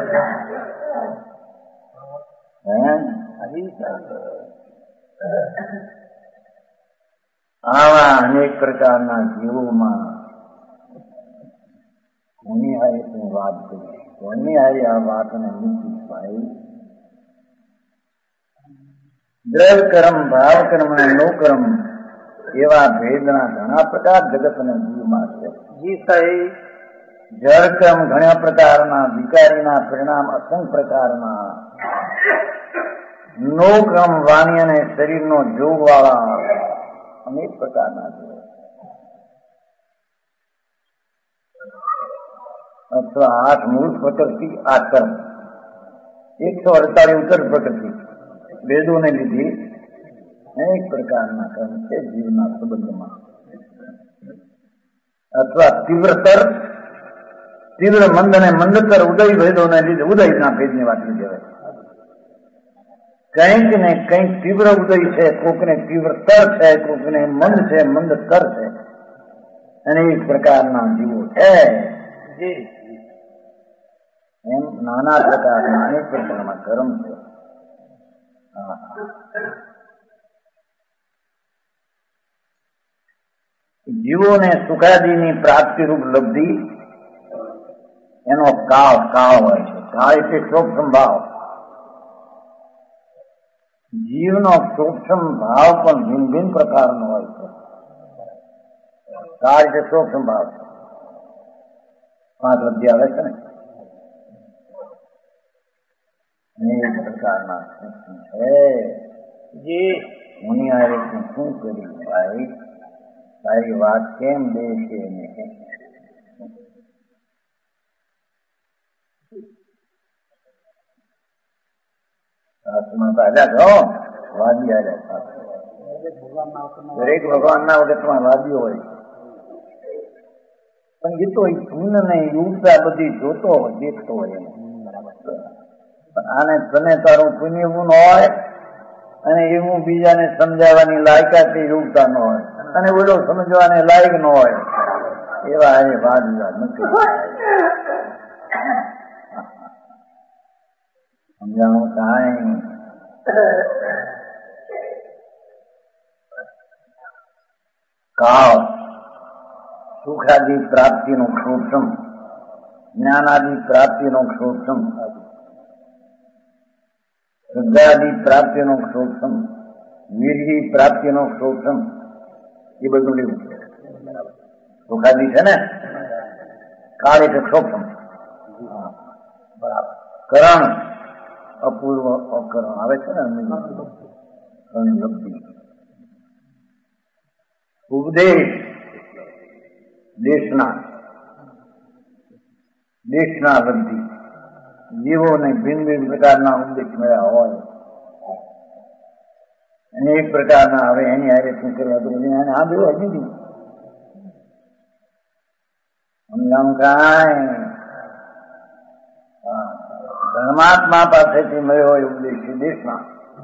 આવા અનેક પ્રકારના જીવોમાં કોની હારે તું વાત કરી, કોની હારે આ વાતને મૂકી ભાઈ? દ્રવ કર્મ ભાવ કર્મ અને નો કર્મ એવા ભેદના ઘણા પ્રકાર જગતના જીવમાં છે. જી સાહેબ. જળ કર્મ ઘણા પ્રકારના, વિકારીના પરિણામ અસંખ્ય પ્રકારના, નો ક્રમ વાણી અને શરીરનો જોગ વાળા અનેક પ્રકારના છે. અથવા આઠ મૂળ પ્રકૃતિ, આઠ કર્મ, એકસો અડતાલીસ ઉત્તર પ્રકૃતિ વેદોને લીધી અનેક પ્રકારના કર્મ છે જીવના સંબંધમાં. અથવા તીવ્રતર, તીવ્ર મંદ અને મંદતર ઉદય ભેદોને લીધે ઉદયના ભેદની વાત કહેવાય. કંઈક ને કંઈક તીવ્ર ઉદય છે, કોકને તીવ્ર તર છે, કોકને મંદ છે, મંદ તર છે. અનેક પ્રકારના જીવો છે. એમ નાના પ્રકારના અનેક પ્રકારના કર્મ છે. જીવોને સુખાદીની પ્રાપ્તિરૂપ લબ્ધિ એનો કાળ કાળ હોય છે. કાળ એટલે સૂક્ષ્મ ભાવ. જીવનો સૂક્ષ્મ ભાવ પણ ભિન્ન ભિન્ન પ્રકારનો હોય છે. કાળ એટલે સૂક્ષ્મ ભાવ. પાંચ અધ્યાય આવે છે ને, અનેક પ્રકારના સૂક્ષ્મ છે. જે મુનિ આરે તું શું કર્યું ભાઈ? તારી વાત કેમ દેશે ને? સાસમાં આવ્યા છો વાદી આવ્યા. દરેક ભગવાનના વખતમાં વાદીઓ હોય, પણ એ તો પૂર્ણ નહીં ઉગતા બધી જોતો હોય, દેખતો હોય. આને તને તારું પુણ્ય એવું ન હોય અને એવું બીજાને સમજાવવાની લાયકાતી યોગતા ન હોય અને ઓલો સમજવાને લાયક ન હોય, એવા એ વાદ વિવાદ નથી. સમજાણું કાંઈ? કાળ સુખાદિ પ્રાપ્તિનો ક્ષોક્ષમ, જ્ઞાનાદિ પ્રાપ્તિનો ક્ષોક્ષમ, શ્રદ્ધાદિ પ્રાપ્તિનો ક્ષોક્ષમ, વીર્ય પ્રાપ્તિનો ક્ષોક્ષમ, એ બધું લેવું છે. સુખાદિ છે ને, કાળ એટલે ક્ષોક્ષમ. બરાબર. કરણ અપૂર્વ અકરણ આવે છે ને, લબ્ધિ. ઉપદેશ દેશના દેશના લબ્ધિ. જીવોને ભિન્ન ભિન્ન પ્રકારના ઉપદેશ મળ્યા હોય, અનેક પ્રકારના. હવે એની હારે શું કરવા તો એને આ બેવું હજી નહીં સમજાવું કાંઈ? ધર્માત્મા પાસેથી મળ્યો હોય ઉપદેશ દેશમાં.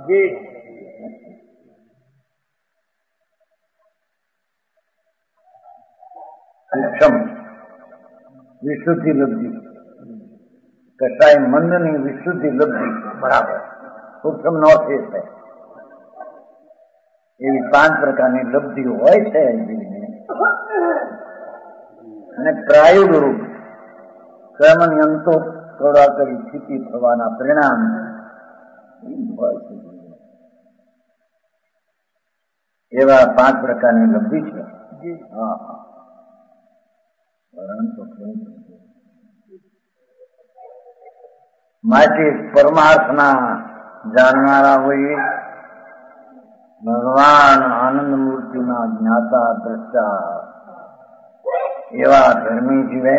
સૂક્ષ્મ વિશુદ્ધિ લબ્ધિ, કસાય મંદની વિશુદ્ધિ લબ્ધિ. બરાબર. સૂક્ષ્મ નો અર્થ એ છે એવી પાંચ પ્રકારની લબ્ધિઓ હોય છે જીવને, અને પ્રાયોગ રૂપ કર્મની અંતો થોડા કરી સ્થિતિ થવાના પરિણામ હોય છે. એવા પાંચ પ્રકારની લબ્ધિ છે. હા હા માટે પરમાર્થના જાણનારા હોઈએ, ભગવાન આનંદ મૂર્તિના જ્ઞાતા દ્રષ્ટા એવા ધર્મી જીવે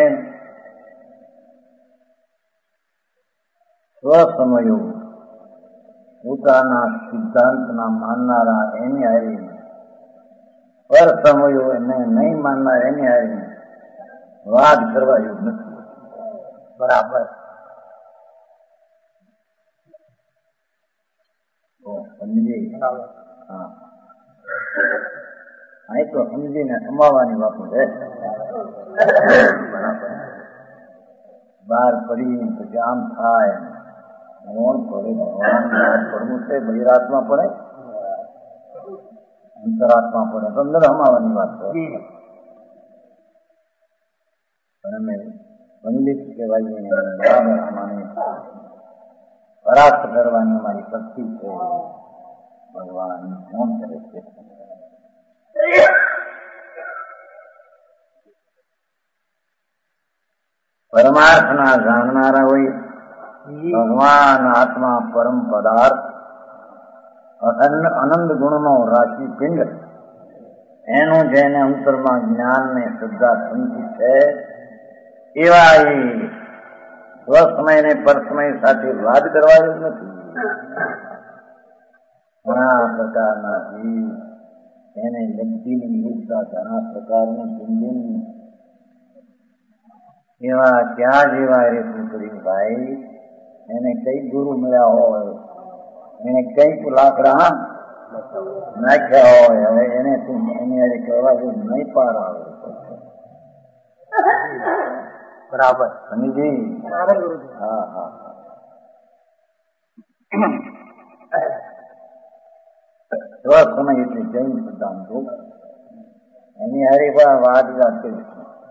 સ્વસમયો પોતાના સિદ્ધાંતના માનનારા એની હારી, પર સમયો એને નહીં માનનાર એની હારી વાત કરવા એવું નથી. બરાબર સમજી? હા, અહીં તો સમજીને સમાવવાની વાતો છે. બરાબર બહાર પડી પછી આમ થાય, કોણ પડે? ભગવાન બહાર પડવું છે. બહિરાત્મા પડે, અંતરાત્મા પડે, તો અંદર સમાવવાની વાત છે. અમે પંડિત કહેવાય, બરાબર અમારી પરાસ્ત કરવાની અમારી શક્તિ છે. ભગવાન કોણ કરે છે? પરમાર્થના જાણનારા હોય, ભગવાન આત્મા પરમ પદાર્થ અનંત ગુણનો રાશિ પિંડ, એનું જેને અંતરમાં જ્ઞાન ને શ્રદ્ધા સમજી છે, એવા એ સ્વસમય ને પરસમય સાથે વાદ કરવાનો નથી. ઘણા પ્રકારના જીવ એને લબ્ધિની યોજના, ઘણા પ્રકારની પિંડિની એવા ક્યાં જેવા રેતું કરી ભાઈ, એને કઈ ગુરુ મળ્યા હોય, એને કઈક લાકડા નાખ્યા હોય, હવે એને તું એની કહેવા જેવું નહીં પાર આવે. બરાબર સમજી? હા હા સ્વસમય એટલે જૈન સિદ્ધાંતો, એની હારી પણ વાત વાત કરીશ.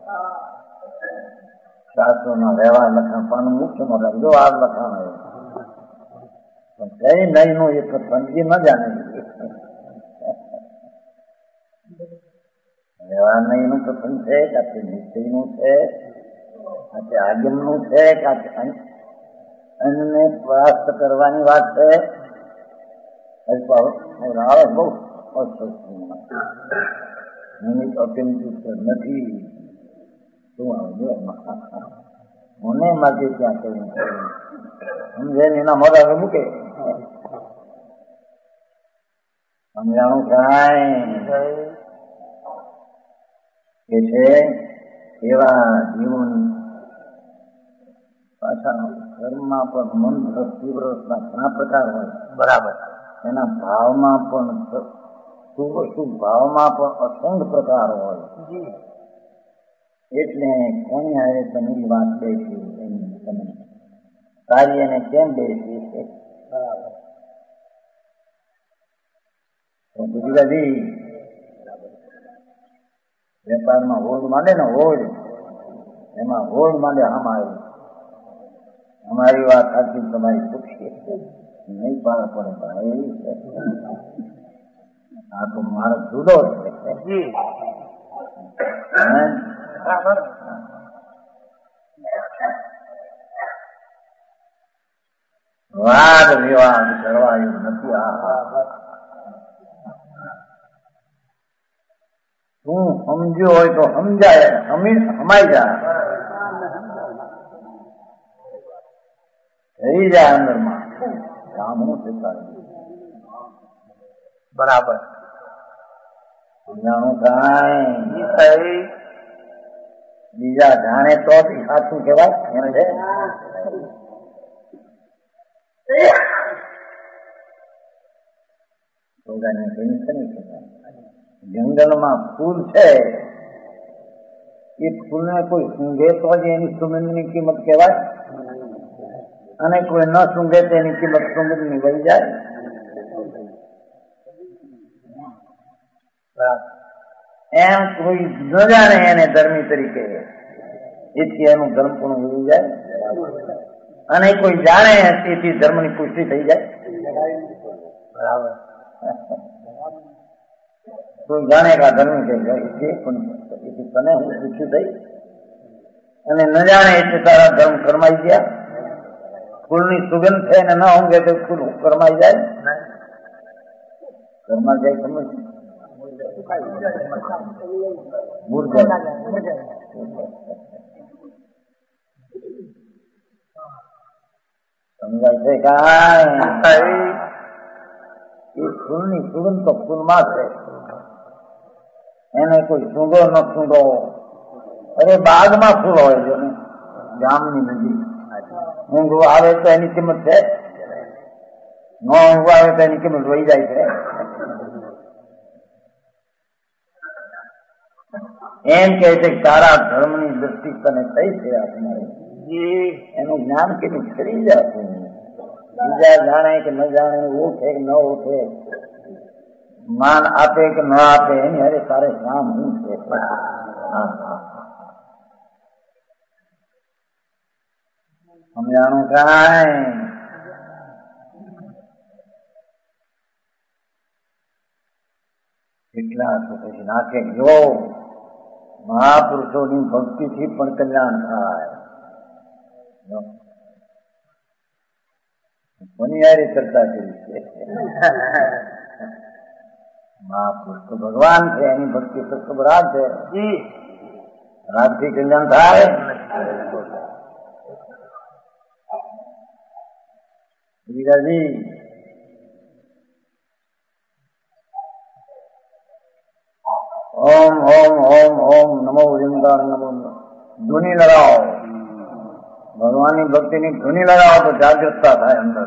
શાસ્ત્રોના વ્યવહાર લખાણ પણ મુખ્ય મોટા જો આ લખાણ હોય, પણ કઈ નહીં નું એક સમજી ન જાણે. વ્યવહાર નહીં નું કથન છે, કાતે નિશ્ચય નું છે, કાતે આગમ નું છે, કાતે અન્નને પ્રાપ્ત કરવાની વાત છે. આવે બહુ નિમિત્ત અતિમિત નથી. શું આવે મને માટે ક્યાં કહ્યું સમજે એના મોઢા મૂકે સમજાણું કાંઈ કે છે. એવા જીવન પાછા કર્મમાં પણ મન દ્રષ્ટિ ના ઘણા પ્રકાર હોય. બરાબર એના ભાવમાં પણ શુભ શુભ ભાવમાં પણ અસંખ્ય પ્રકાર હોય. એટલે કોની આવે તમે વાત બેસી એની તમે કાર્યને કેમ બેસી છે. ગુજરાતી વેપારમાં હોડ માંડે ને, હોડ એમાં હોડ માંડે આમ આવી અમારી વાત સાચી તમારી પૂછીએ નહીં પાર પડે ભાઈ. આ તો મારો જુદો છે. વાદ વિવાદ કરવા એવું નથી. આ તું સમજ્યો હોય તો સમજાય, સમાઈ જાય, થઈ જાય અંદરમાં. કામ હું થતા બરાબર સમજાણું કાંઈ બીજા જાણે તો સાચું કહેવાય. જંગલમાં ફૂલ છે, એ ફૂલને કોઈ સૂંઘે તો જ એની સુગંધની કિંમત કહેવાય, અને કોઈ ન સૂંઘે તો એની કિંમત સુગંધની વહી જાય. એમ કોઈ ન જાણે એને ધર્મી તરીકે એથી એનું ધર્મ પણ ઉડી જાય, અને કોઈ જાણે તેથી ધર્મની પુષ્ટિ થઈ જાય. બરાબર. કોઈ જાણે કે આ ધર્મ છે પણ તને હું પૂછ્યું થઈ, અને ન જાણે એટલે તારા ધર્મ કરમાઈ ગયા. ફૂલની સુગંધ છે ને ન ઊંઘે તો ફૂલ કરમાઈ જાય, ઘરમાં જાય સમજ સમજાય છે. કાંઈ એ ફૂલની સુગંધ તો ફૂલમાં છે, એને કોઈ સૂંઘો ન સૂંઘો. અરે બાગમાં ફૂલ હોય છે ને, ગામની નજીક ઊંઘવા આવે તો એની કિંમત છે, ન ઊંઘવા આવે તો એની કિંમત વહી જાય છે. એમ કે છે તારા ધર્મની દ્રષ્ટિ તને થઈ છે આપનારી, એનું જ્ઞાન કેટલું કરી જતું. બીજા જાણે કે ન જાણે, ઓઠે કે ન ઓઠે, માન આપે કે ન આપે, એની અરે તારે કામ શું છે? સમજાણું કાંઈ? કેટલા તો પછી નાખે જો મહાપુરુષોની ભક્તિથી પણ કલ્યાણ થાય. કોની યારી ચર્ચા કરી છે? મહાપુરુષ તો ભગવાન છે, એની ભક્તિ સત્સબ રાગ છે. રાગથી કલ્યાણ થાય. વિરાજી ઓમ ઓમ ઓમ ઓમ નમો ઓમકાર નમો. ધૂની લગાવો, ભગવાનની ભક્તિની ધૂની લગાવો તો જાગૃતતા થાય અંદર.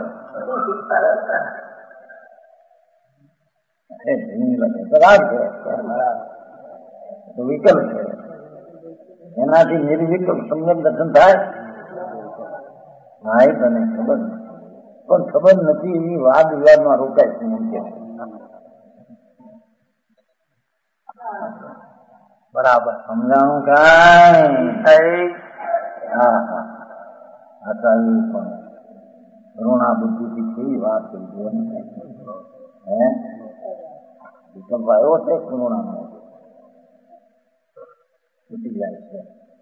ધૂની લગે તો રાગ છે, વિકલ્પ છે, એનાથી નિર્વિકલ્પ સમ્યક દર્શન થાય. ભાઈ તને ખબર નથી, પણ ખબર નથી એવી વાદ વિવાદમાં રોકાય છે. એમ કે બરાબર સમજાણું કાંઈ? હા હા આતા એ પણ કરુણા બુદ્ધિથી કેવી વાત કરી જુઓ ને. હે વિકલ્પ આવ્યો છે કરુણાનો, છૂટી જાય છે.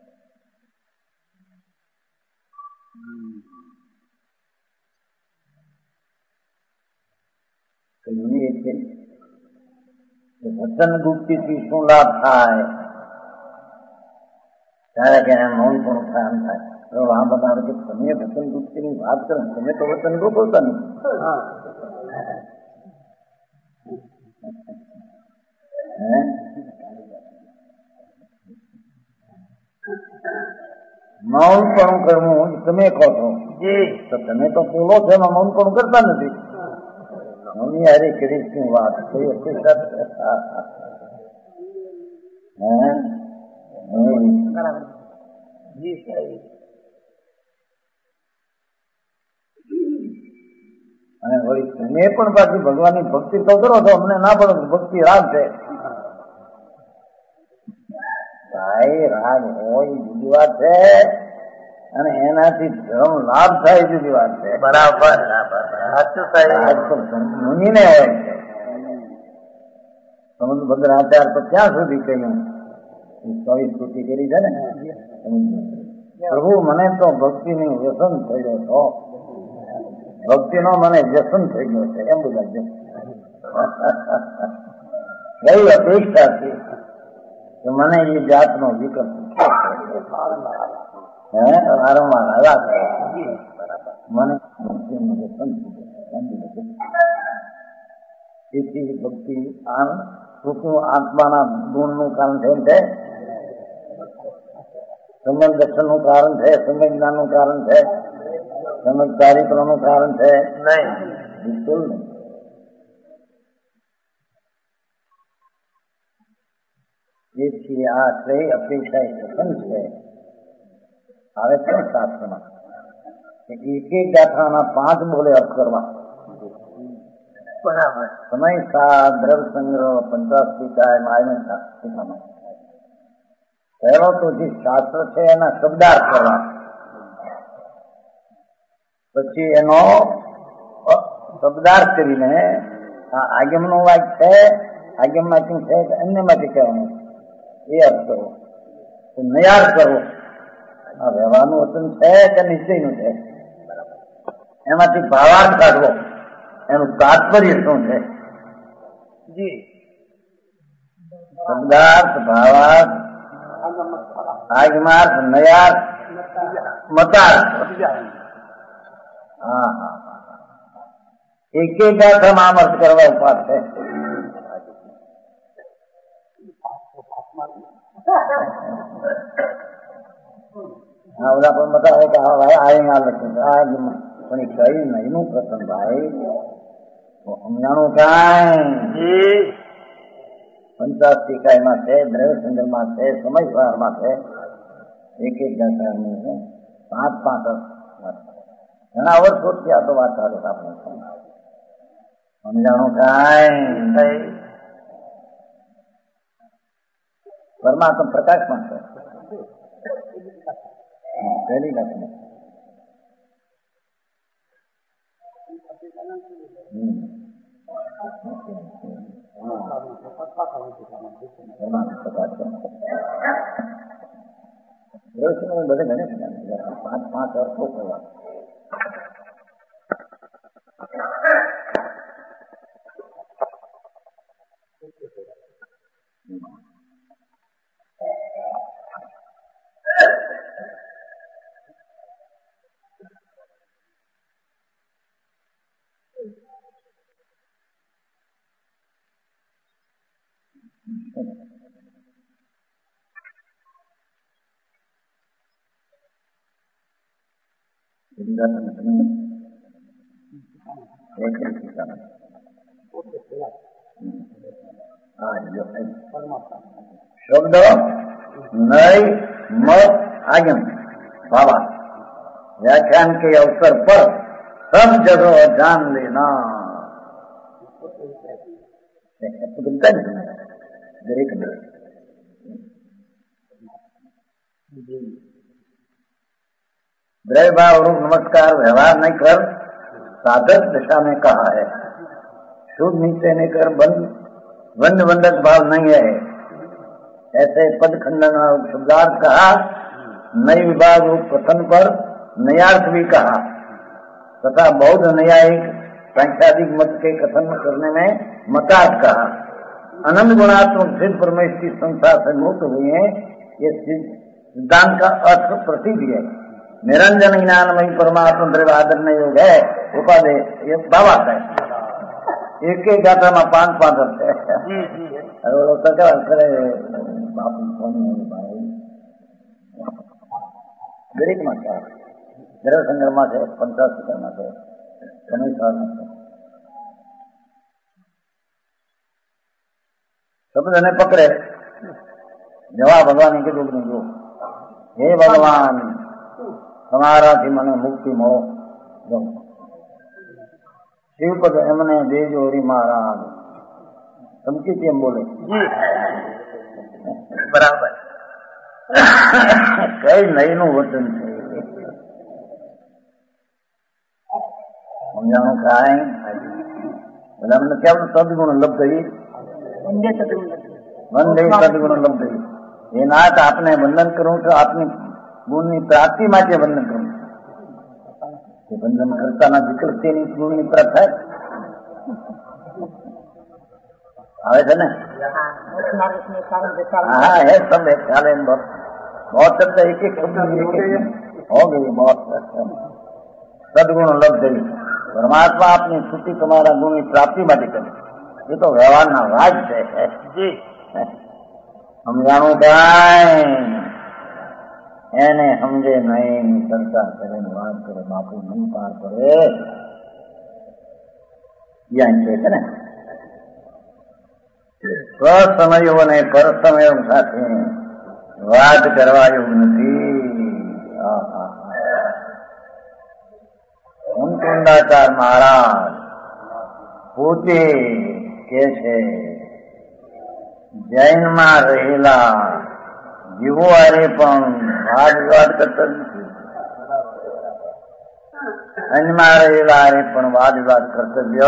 વચન ગુપ્તિથી શું લાભ થાય? ત્યારે કે મૌન પણ થાય એમ થાય. આ બધા કે તમે વચન ગુપ્તિની વાત કરો, તમે તો વચન ગોપવતા નથી. મૌન પણ કરવું તમે કહો છો, તો તમે તો બોલો છો એમાં મૌન પણ કરતા નથી. મમ્મી હારે કરી શું વાત થઈ હતી? અને વળી તમે પણ પાછી ભગવાનની ભક્તિ તો કરો છો, અમને ના પડે ભક્તિ રાગ છે. ભાઈ રાગ હોય જુદી વાત છે, અને એનાથી ધર્મ લાભ થાય જુદી વાત છે. બરાબર મુનિને હોય છે. સમજ ભદ્ર આચાર તો ક્યાં સુધી કહ્યું? ચોવીસ સ્તુતિ કરી છે ને. પ્રભુ મને તો ભક્તિનું વ્યસન થયો છો, ભક્તિનો મને વ્યસન થઈ ગયો છે. એમ બધા છે. કઈ અપેક્ષા છે કે મને એ જાતનો વિકલ્પ હે વારંવાર આવ્યા મને ભક્તિનું વ્યસન થઈ ગયું. તેથી ભક્તિ આત્માના ગુણનું કારણ થયું છે, સમજ દર્શનનું કારણ છે, સમજ જ્ઞાનનું કારણ છે, સમજ ચારિત્રનું કારણ છે નહીં, બિલકુલ નહીં. જેથી આ કઈ અપેક્ષા સફળ છે આવે છે શાસ્ત્રમાં એક એક ગાથાના પાંચ બોલે અર્થ કરવા, બરાબર સમય સાથ દ્રવ્ય સંગ્રહ પંચાસ્તિકાય માયને શીખવામાં પહેલો તો જે શાસ્ત્ર છે એના શબ્દાર્થ કરવા, પછી એનો શબ્દાર્થ કરીને આ આગમનો વાક્ય છે, આગમમાંથી છે કે અન્યમાંથી કહેવાનું એ અર્થ કરવો, નયાર્થ કરવો. આ વ્યવહારનું વચન છે કે નિશ્ચયનું છે એમાંથી ભાવાર્થ કાઢવો, એનું તાત્પર્ય શું છે. શબ્દાર્થ, ભાવાર્થ, આગમાર્થ, નયાર્થ, મતાર્થ. હા હા એક એક ગાથામાં આમ અર્થ કરવા ઉપાસ છે. હા ઓલા પણ બતાવે કે હા ભાઈ આ લખ્યું આજ પણ કઈ નહીનું પ્રસંગ ભાઈ સમજાણું કાંઈ પંચાસ્તિકાયમાં છે, દ્રવ્ય સંગ્રહમાં છે, સમય વ્યવહારમાં છે. એક એક ગાથાનું છે પાંચ પાંચ ઘણા વર્ષોથી આ તો વાત ચાલે આપણે સમજાણું કાંઈ. પરમાત્મા પ્રકાશમાં છે પહેલી ઘટના. બધે ગણે પાંચ પાંચ અર્થો કરવા. शब्द नई मत आगम बाबा व्याख्यान के अवसर पर सब जगह जान लेना. दरेक द्रव्य भाव रूप नमस्कार व्यवहार नहीं कर साधक दशा में कहा है. शुद्ध नीचे नहीं कर बंद बंद बंधक भाव नहीं है. ऐसे पद खंडन शब्दार्थ कहा, नई विभाग रूप कथन पर नयार्थ भी कहा तथा बौद्ध न्यायिक सांख्यादिक मत के कथन करने में मतार्थ कहा. अनंत गुणात्मक सिद्ध परमेश्वर की संस्था से मुक्त हुए हैं. ये सिद्धांत का अर्थ प्रसिद्ध है. निरंजन ज्ञानमयी परमात्मा द्रव्य आदरण योग है उपाधि ये बाबा है. एक एक गाथा में पांच पांच अर्थ है. दरेक में क्या द्रव्य संग्रह में है, पंचास्तिका में है, समय सार में है. शब्द ने पकड़े जवाब भगवान के रूप में जो हे भगवान हमारा थी मने मुक्ति મળો. शिवपद एमने देजो हरि महाराज समझी थी हम बोले बराबर कई नई નું વચન છે સમજાણું કાંઈ. એટલે અમને કેવું સદગુણ લબ્ધ થઈ વંદે સદગુણ લબ્ધ થઈ એ નાથ આપને વંદન કરું છું. આપની ગુણની પ્રાપ્તિ માટે વંદન કરું છું. વંદન કરતાના વિકલ્પ તેની ગુણની પ્રાપ્ત થાય આવે છે ને. हाँ है सब है ख्याल है. बहुत शब्द एक एक शब्द हो गई बहुत सदगुण लब्ध गई. परमात्मा अपनी स्तुति तुम्हारा गुण की प्राप्ति માટે કરે. ये तो व्यवहार ना राज है जी. समझाणु કાંઈ એને સમજે નહીં ચર્ચા કરે વાત કરે બાપુ મન પાર કરે ત્યાં છે ને. સ્વસમયો અને પરસમયો સાથે વાત કરવા યોગ નથી. મુકુંદાચાર મહારાજ પોતે કે છે જૈનમાં રહેલા જીવો હારે પણ વાદ વિવાદ કરતા નથી, અન્યમાં રહેલા હારે પણ વાદ વિવાદ કર્તવ્ય.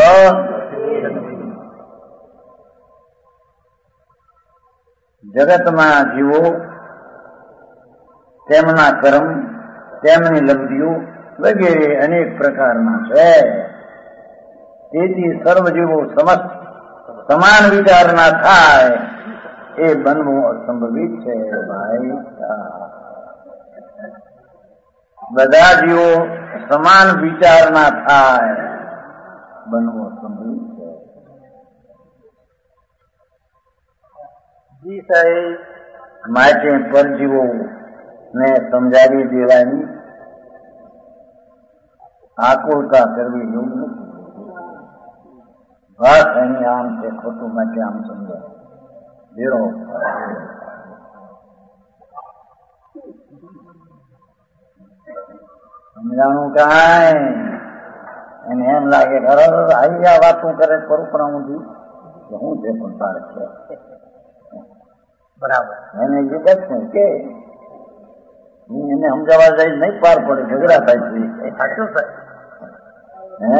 જગતમાં જીવો તેમના કર્મ, તેમની લબ્ધિઓ વગેરે અનેક પ્રકારના છે. તેથી સર્વ જીવો સમસ્ત સમાન વિચારના થાય એ બનવું અસંભવિત છે. ભાઈ બધા જીવો સમાન વિચારના થાય બનવું અસંભવિત છે. જી સાહેબ, માટે પરજીવો ને સમજાવી દેવાની આકુલતા કરવી એવું નથી. બસ અહીં આમ છે, ખોટું માટે આમ સમજાય દેરો. સમજાણું કાંઈ એને એમ લાગે ખરો આવી આ વાતું કરે કરું પણ હું હું છે પણ તારે છે બરાબર. એને જે બસ ને કે એને સમજાવવા જાય નહીં પાર પડે, ઝઘડા થાય છે. સાચું થાય હે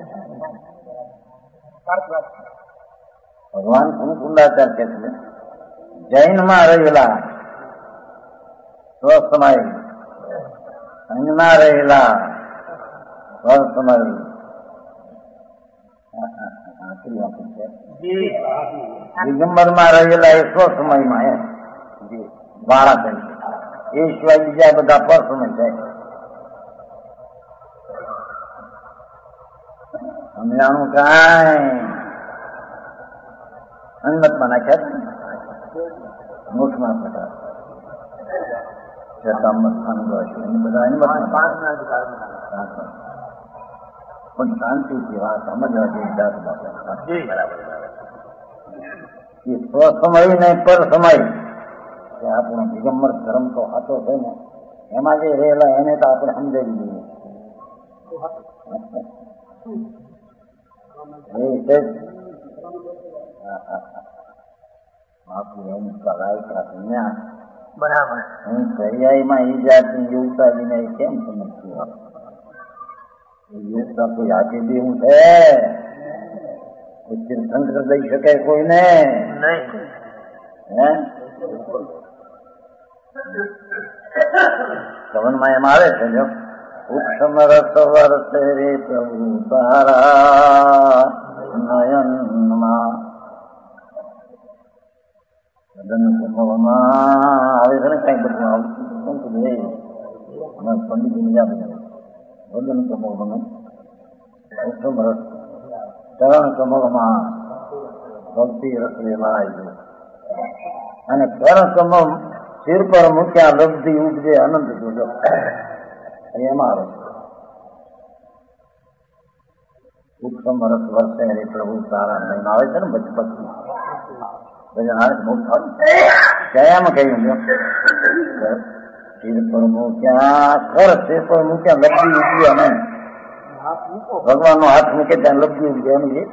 ભગવાન કુંડાચાર કે છે જૈનમાં રહેલા સ્વસમય, અન્યમાં રહેલા સ્વસમય, દિગંબરમાં રહેલા એ સ્વસમયમાં એમ વાળા થાય છે. એ સિવાય બીજા બધા પરસમય જાય. સમજાણું કાંઈ અન્નતમાં નાખ્યા નોટમાં બધા પણ શાંતિથી વાત સમજવા જેવી દાસ એ સ્વસમય ને પર સમય આપણો દિગંબર ધર્મ તો હતો છે ને, એમાં જે રહેલા એને તો આપણે સમજાવી દઈએ. બરાબર. દરિયાઈમાં એ જાતની યોગતા વિના કેમ સમજવું? યોગતા કોઈ હાથી દેવું છે? કોઈ તીર્થંકર દઈ શકાય કોઈને? હે કવનમાં એમ આવે છે જો ઉપસમરસ વર્ષે રે પ્રભુ તારા નયનમાં આવે છે ને કઈ બધું આવતું પંડિત બીજા બધા વદન કમોમાં ઉપસમરસ ચરણ કમળમાં ભક્તિ રસ લેવા અને ચરણ કમળ શિર પર મૂક્યા લબ્ધિ ઉપજે અનંત જોજો એમાં આવે ઉપસમ રસ વર્ષે હરે પ્રભુ તારા નહીં આવે છે ને બધી ભક્તિ ભજન આવે બહુ સારું. કયામાં કહ્યું જો શિર પર મૂક્યા કર શિર પર મૂક્યા લબ્ધિ ઉપજે અનંત. ભગવાન નો હાથ મૂકે ત્યાં લબ્ધિ ઉપજે એનું એ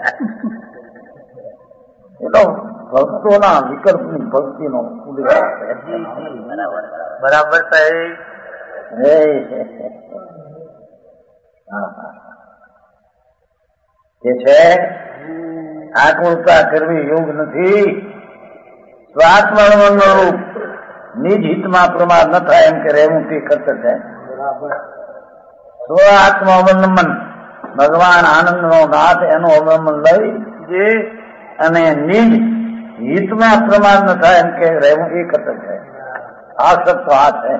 તો ભક્તોના વિકલ્પની ભક્તિનો બરાબર સાહેબ. કે છે આકુલતા કરવી યોગ નથી. સ્વાત્મનું રૂપ નિજ હિતમાં પ્રમાદ ન થાય એમ કે રહેવું તે કરતર છે. સ્વ આત્મ અવલંબન ભગવાન આનંદ નો નાથ એનું અવલંબન લઈ અને નિજ હિતમાં પ્રમાદ ન થાય એમ કે રહેવું એ કરતર છે. આ સત્વ આ છે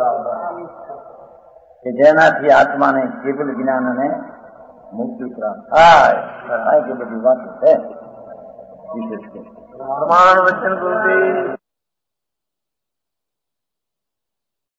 કે જેનાથી આત્માને કેવલ જ્ઞાન અને મુક્તિ પ્રાપ્ત થાય. કે બધી વાતો છે વિશેષ પ્રમાણ વચન ગુરુદેવ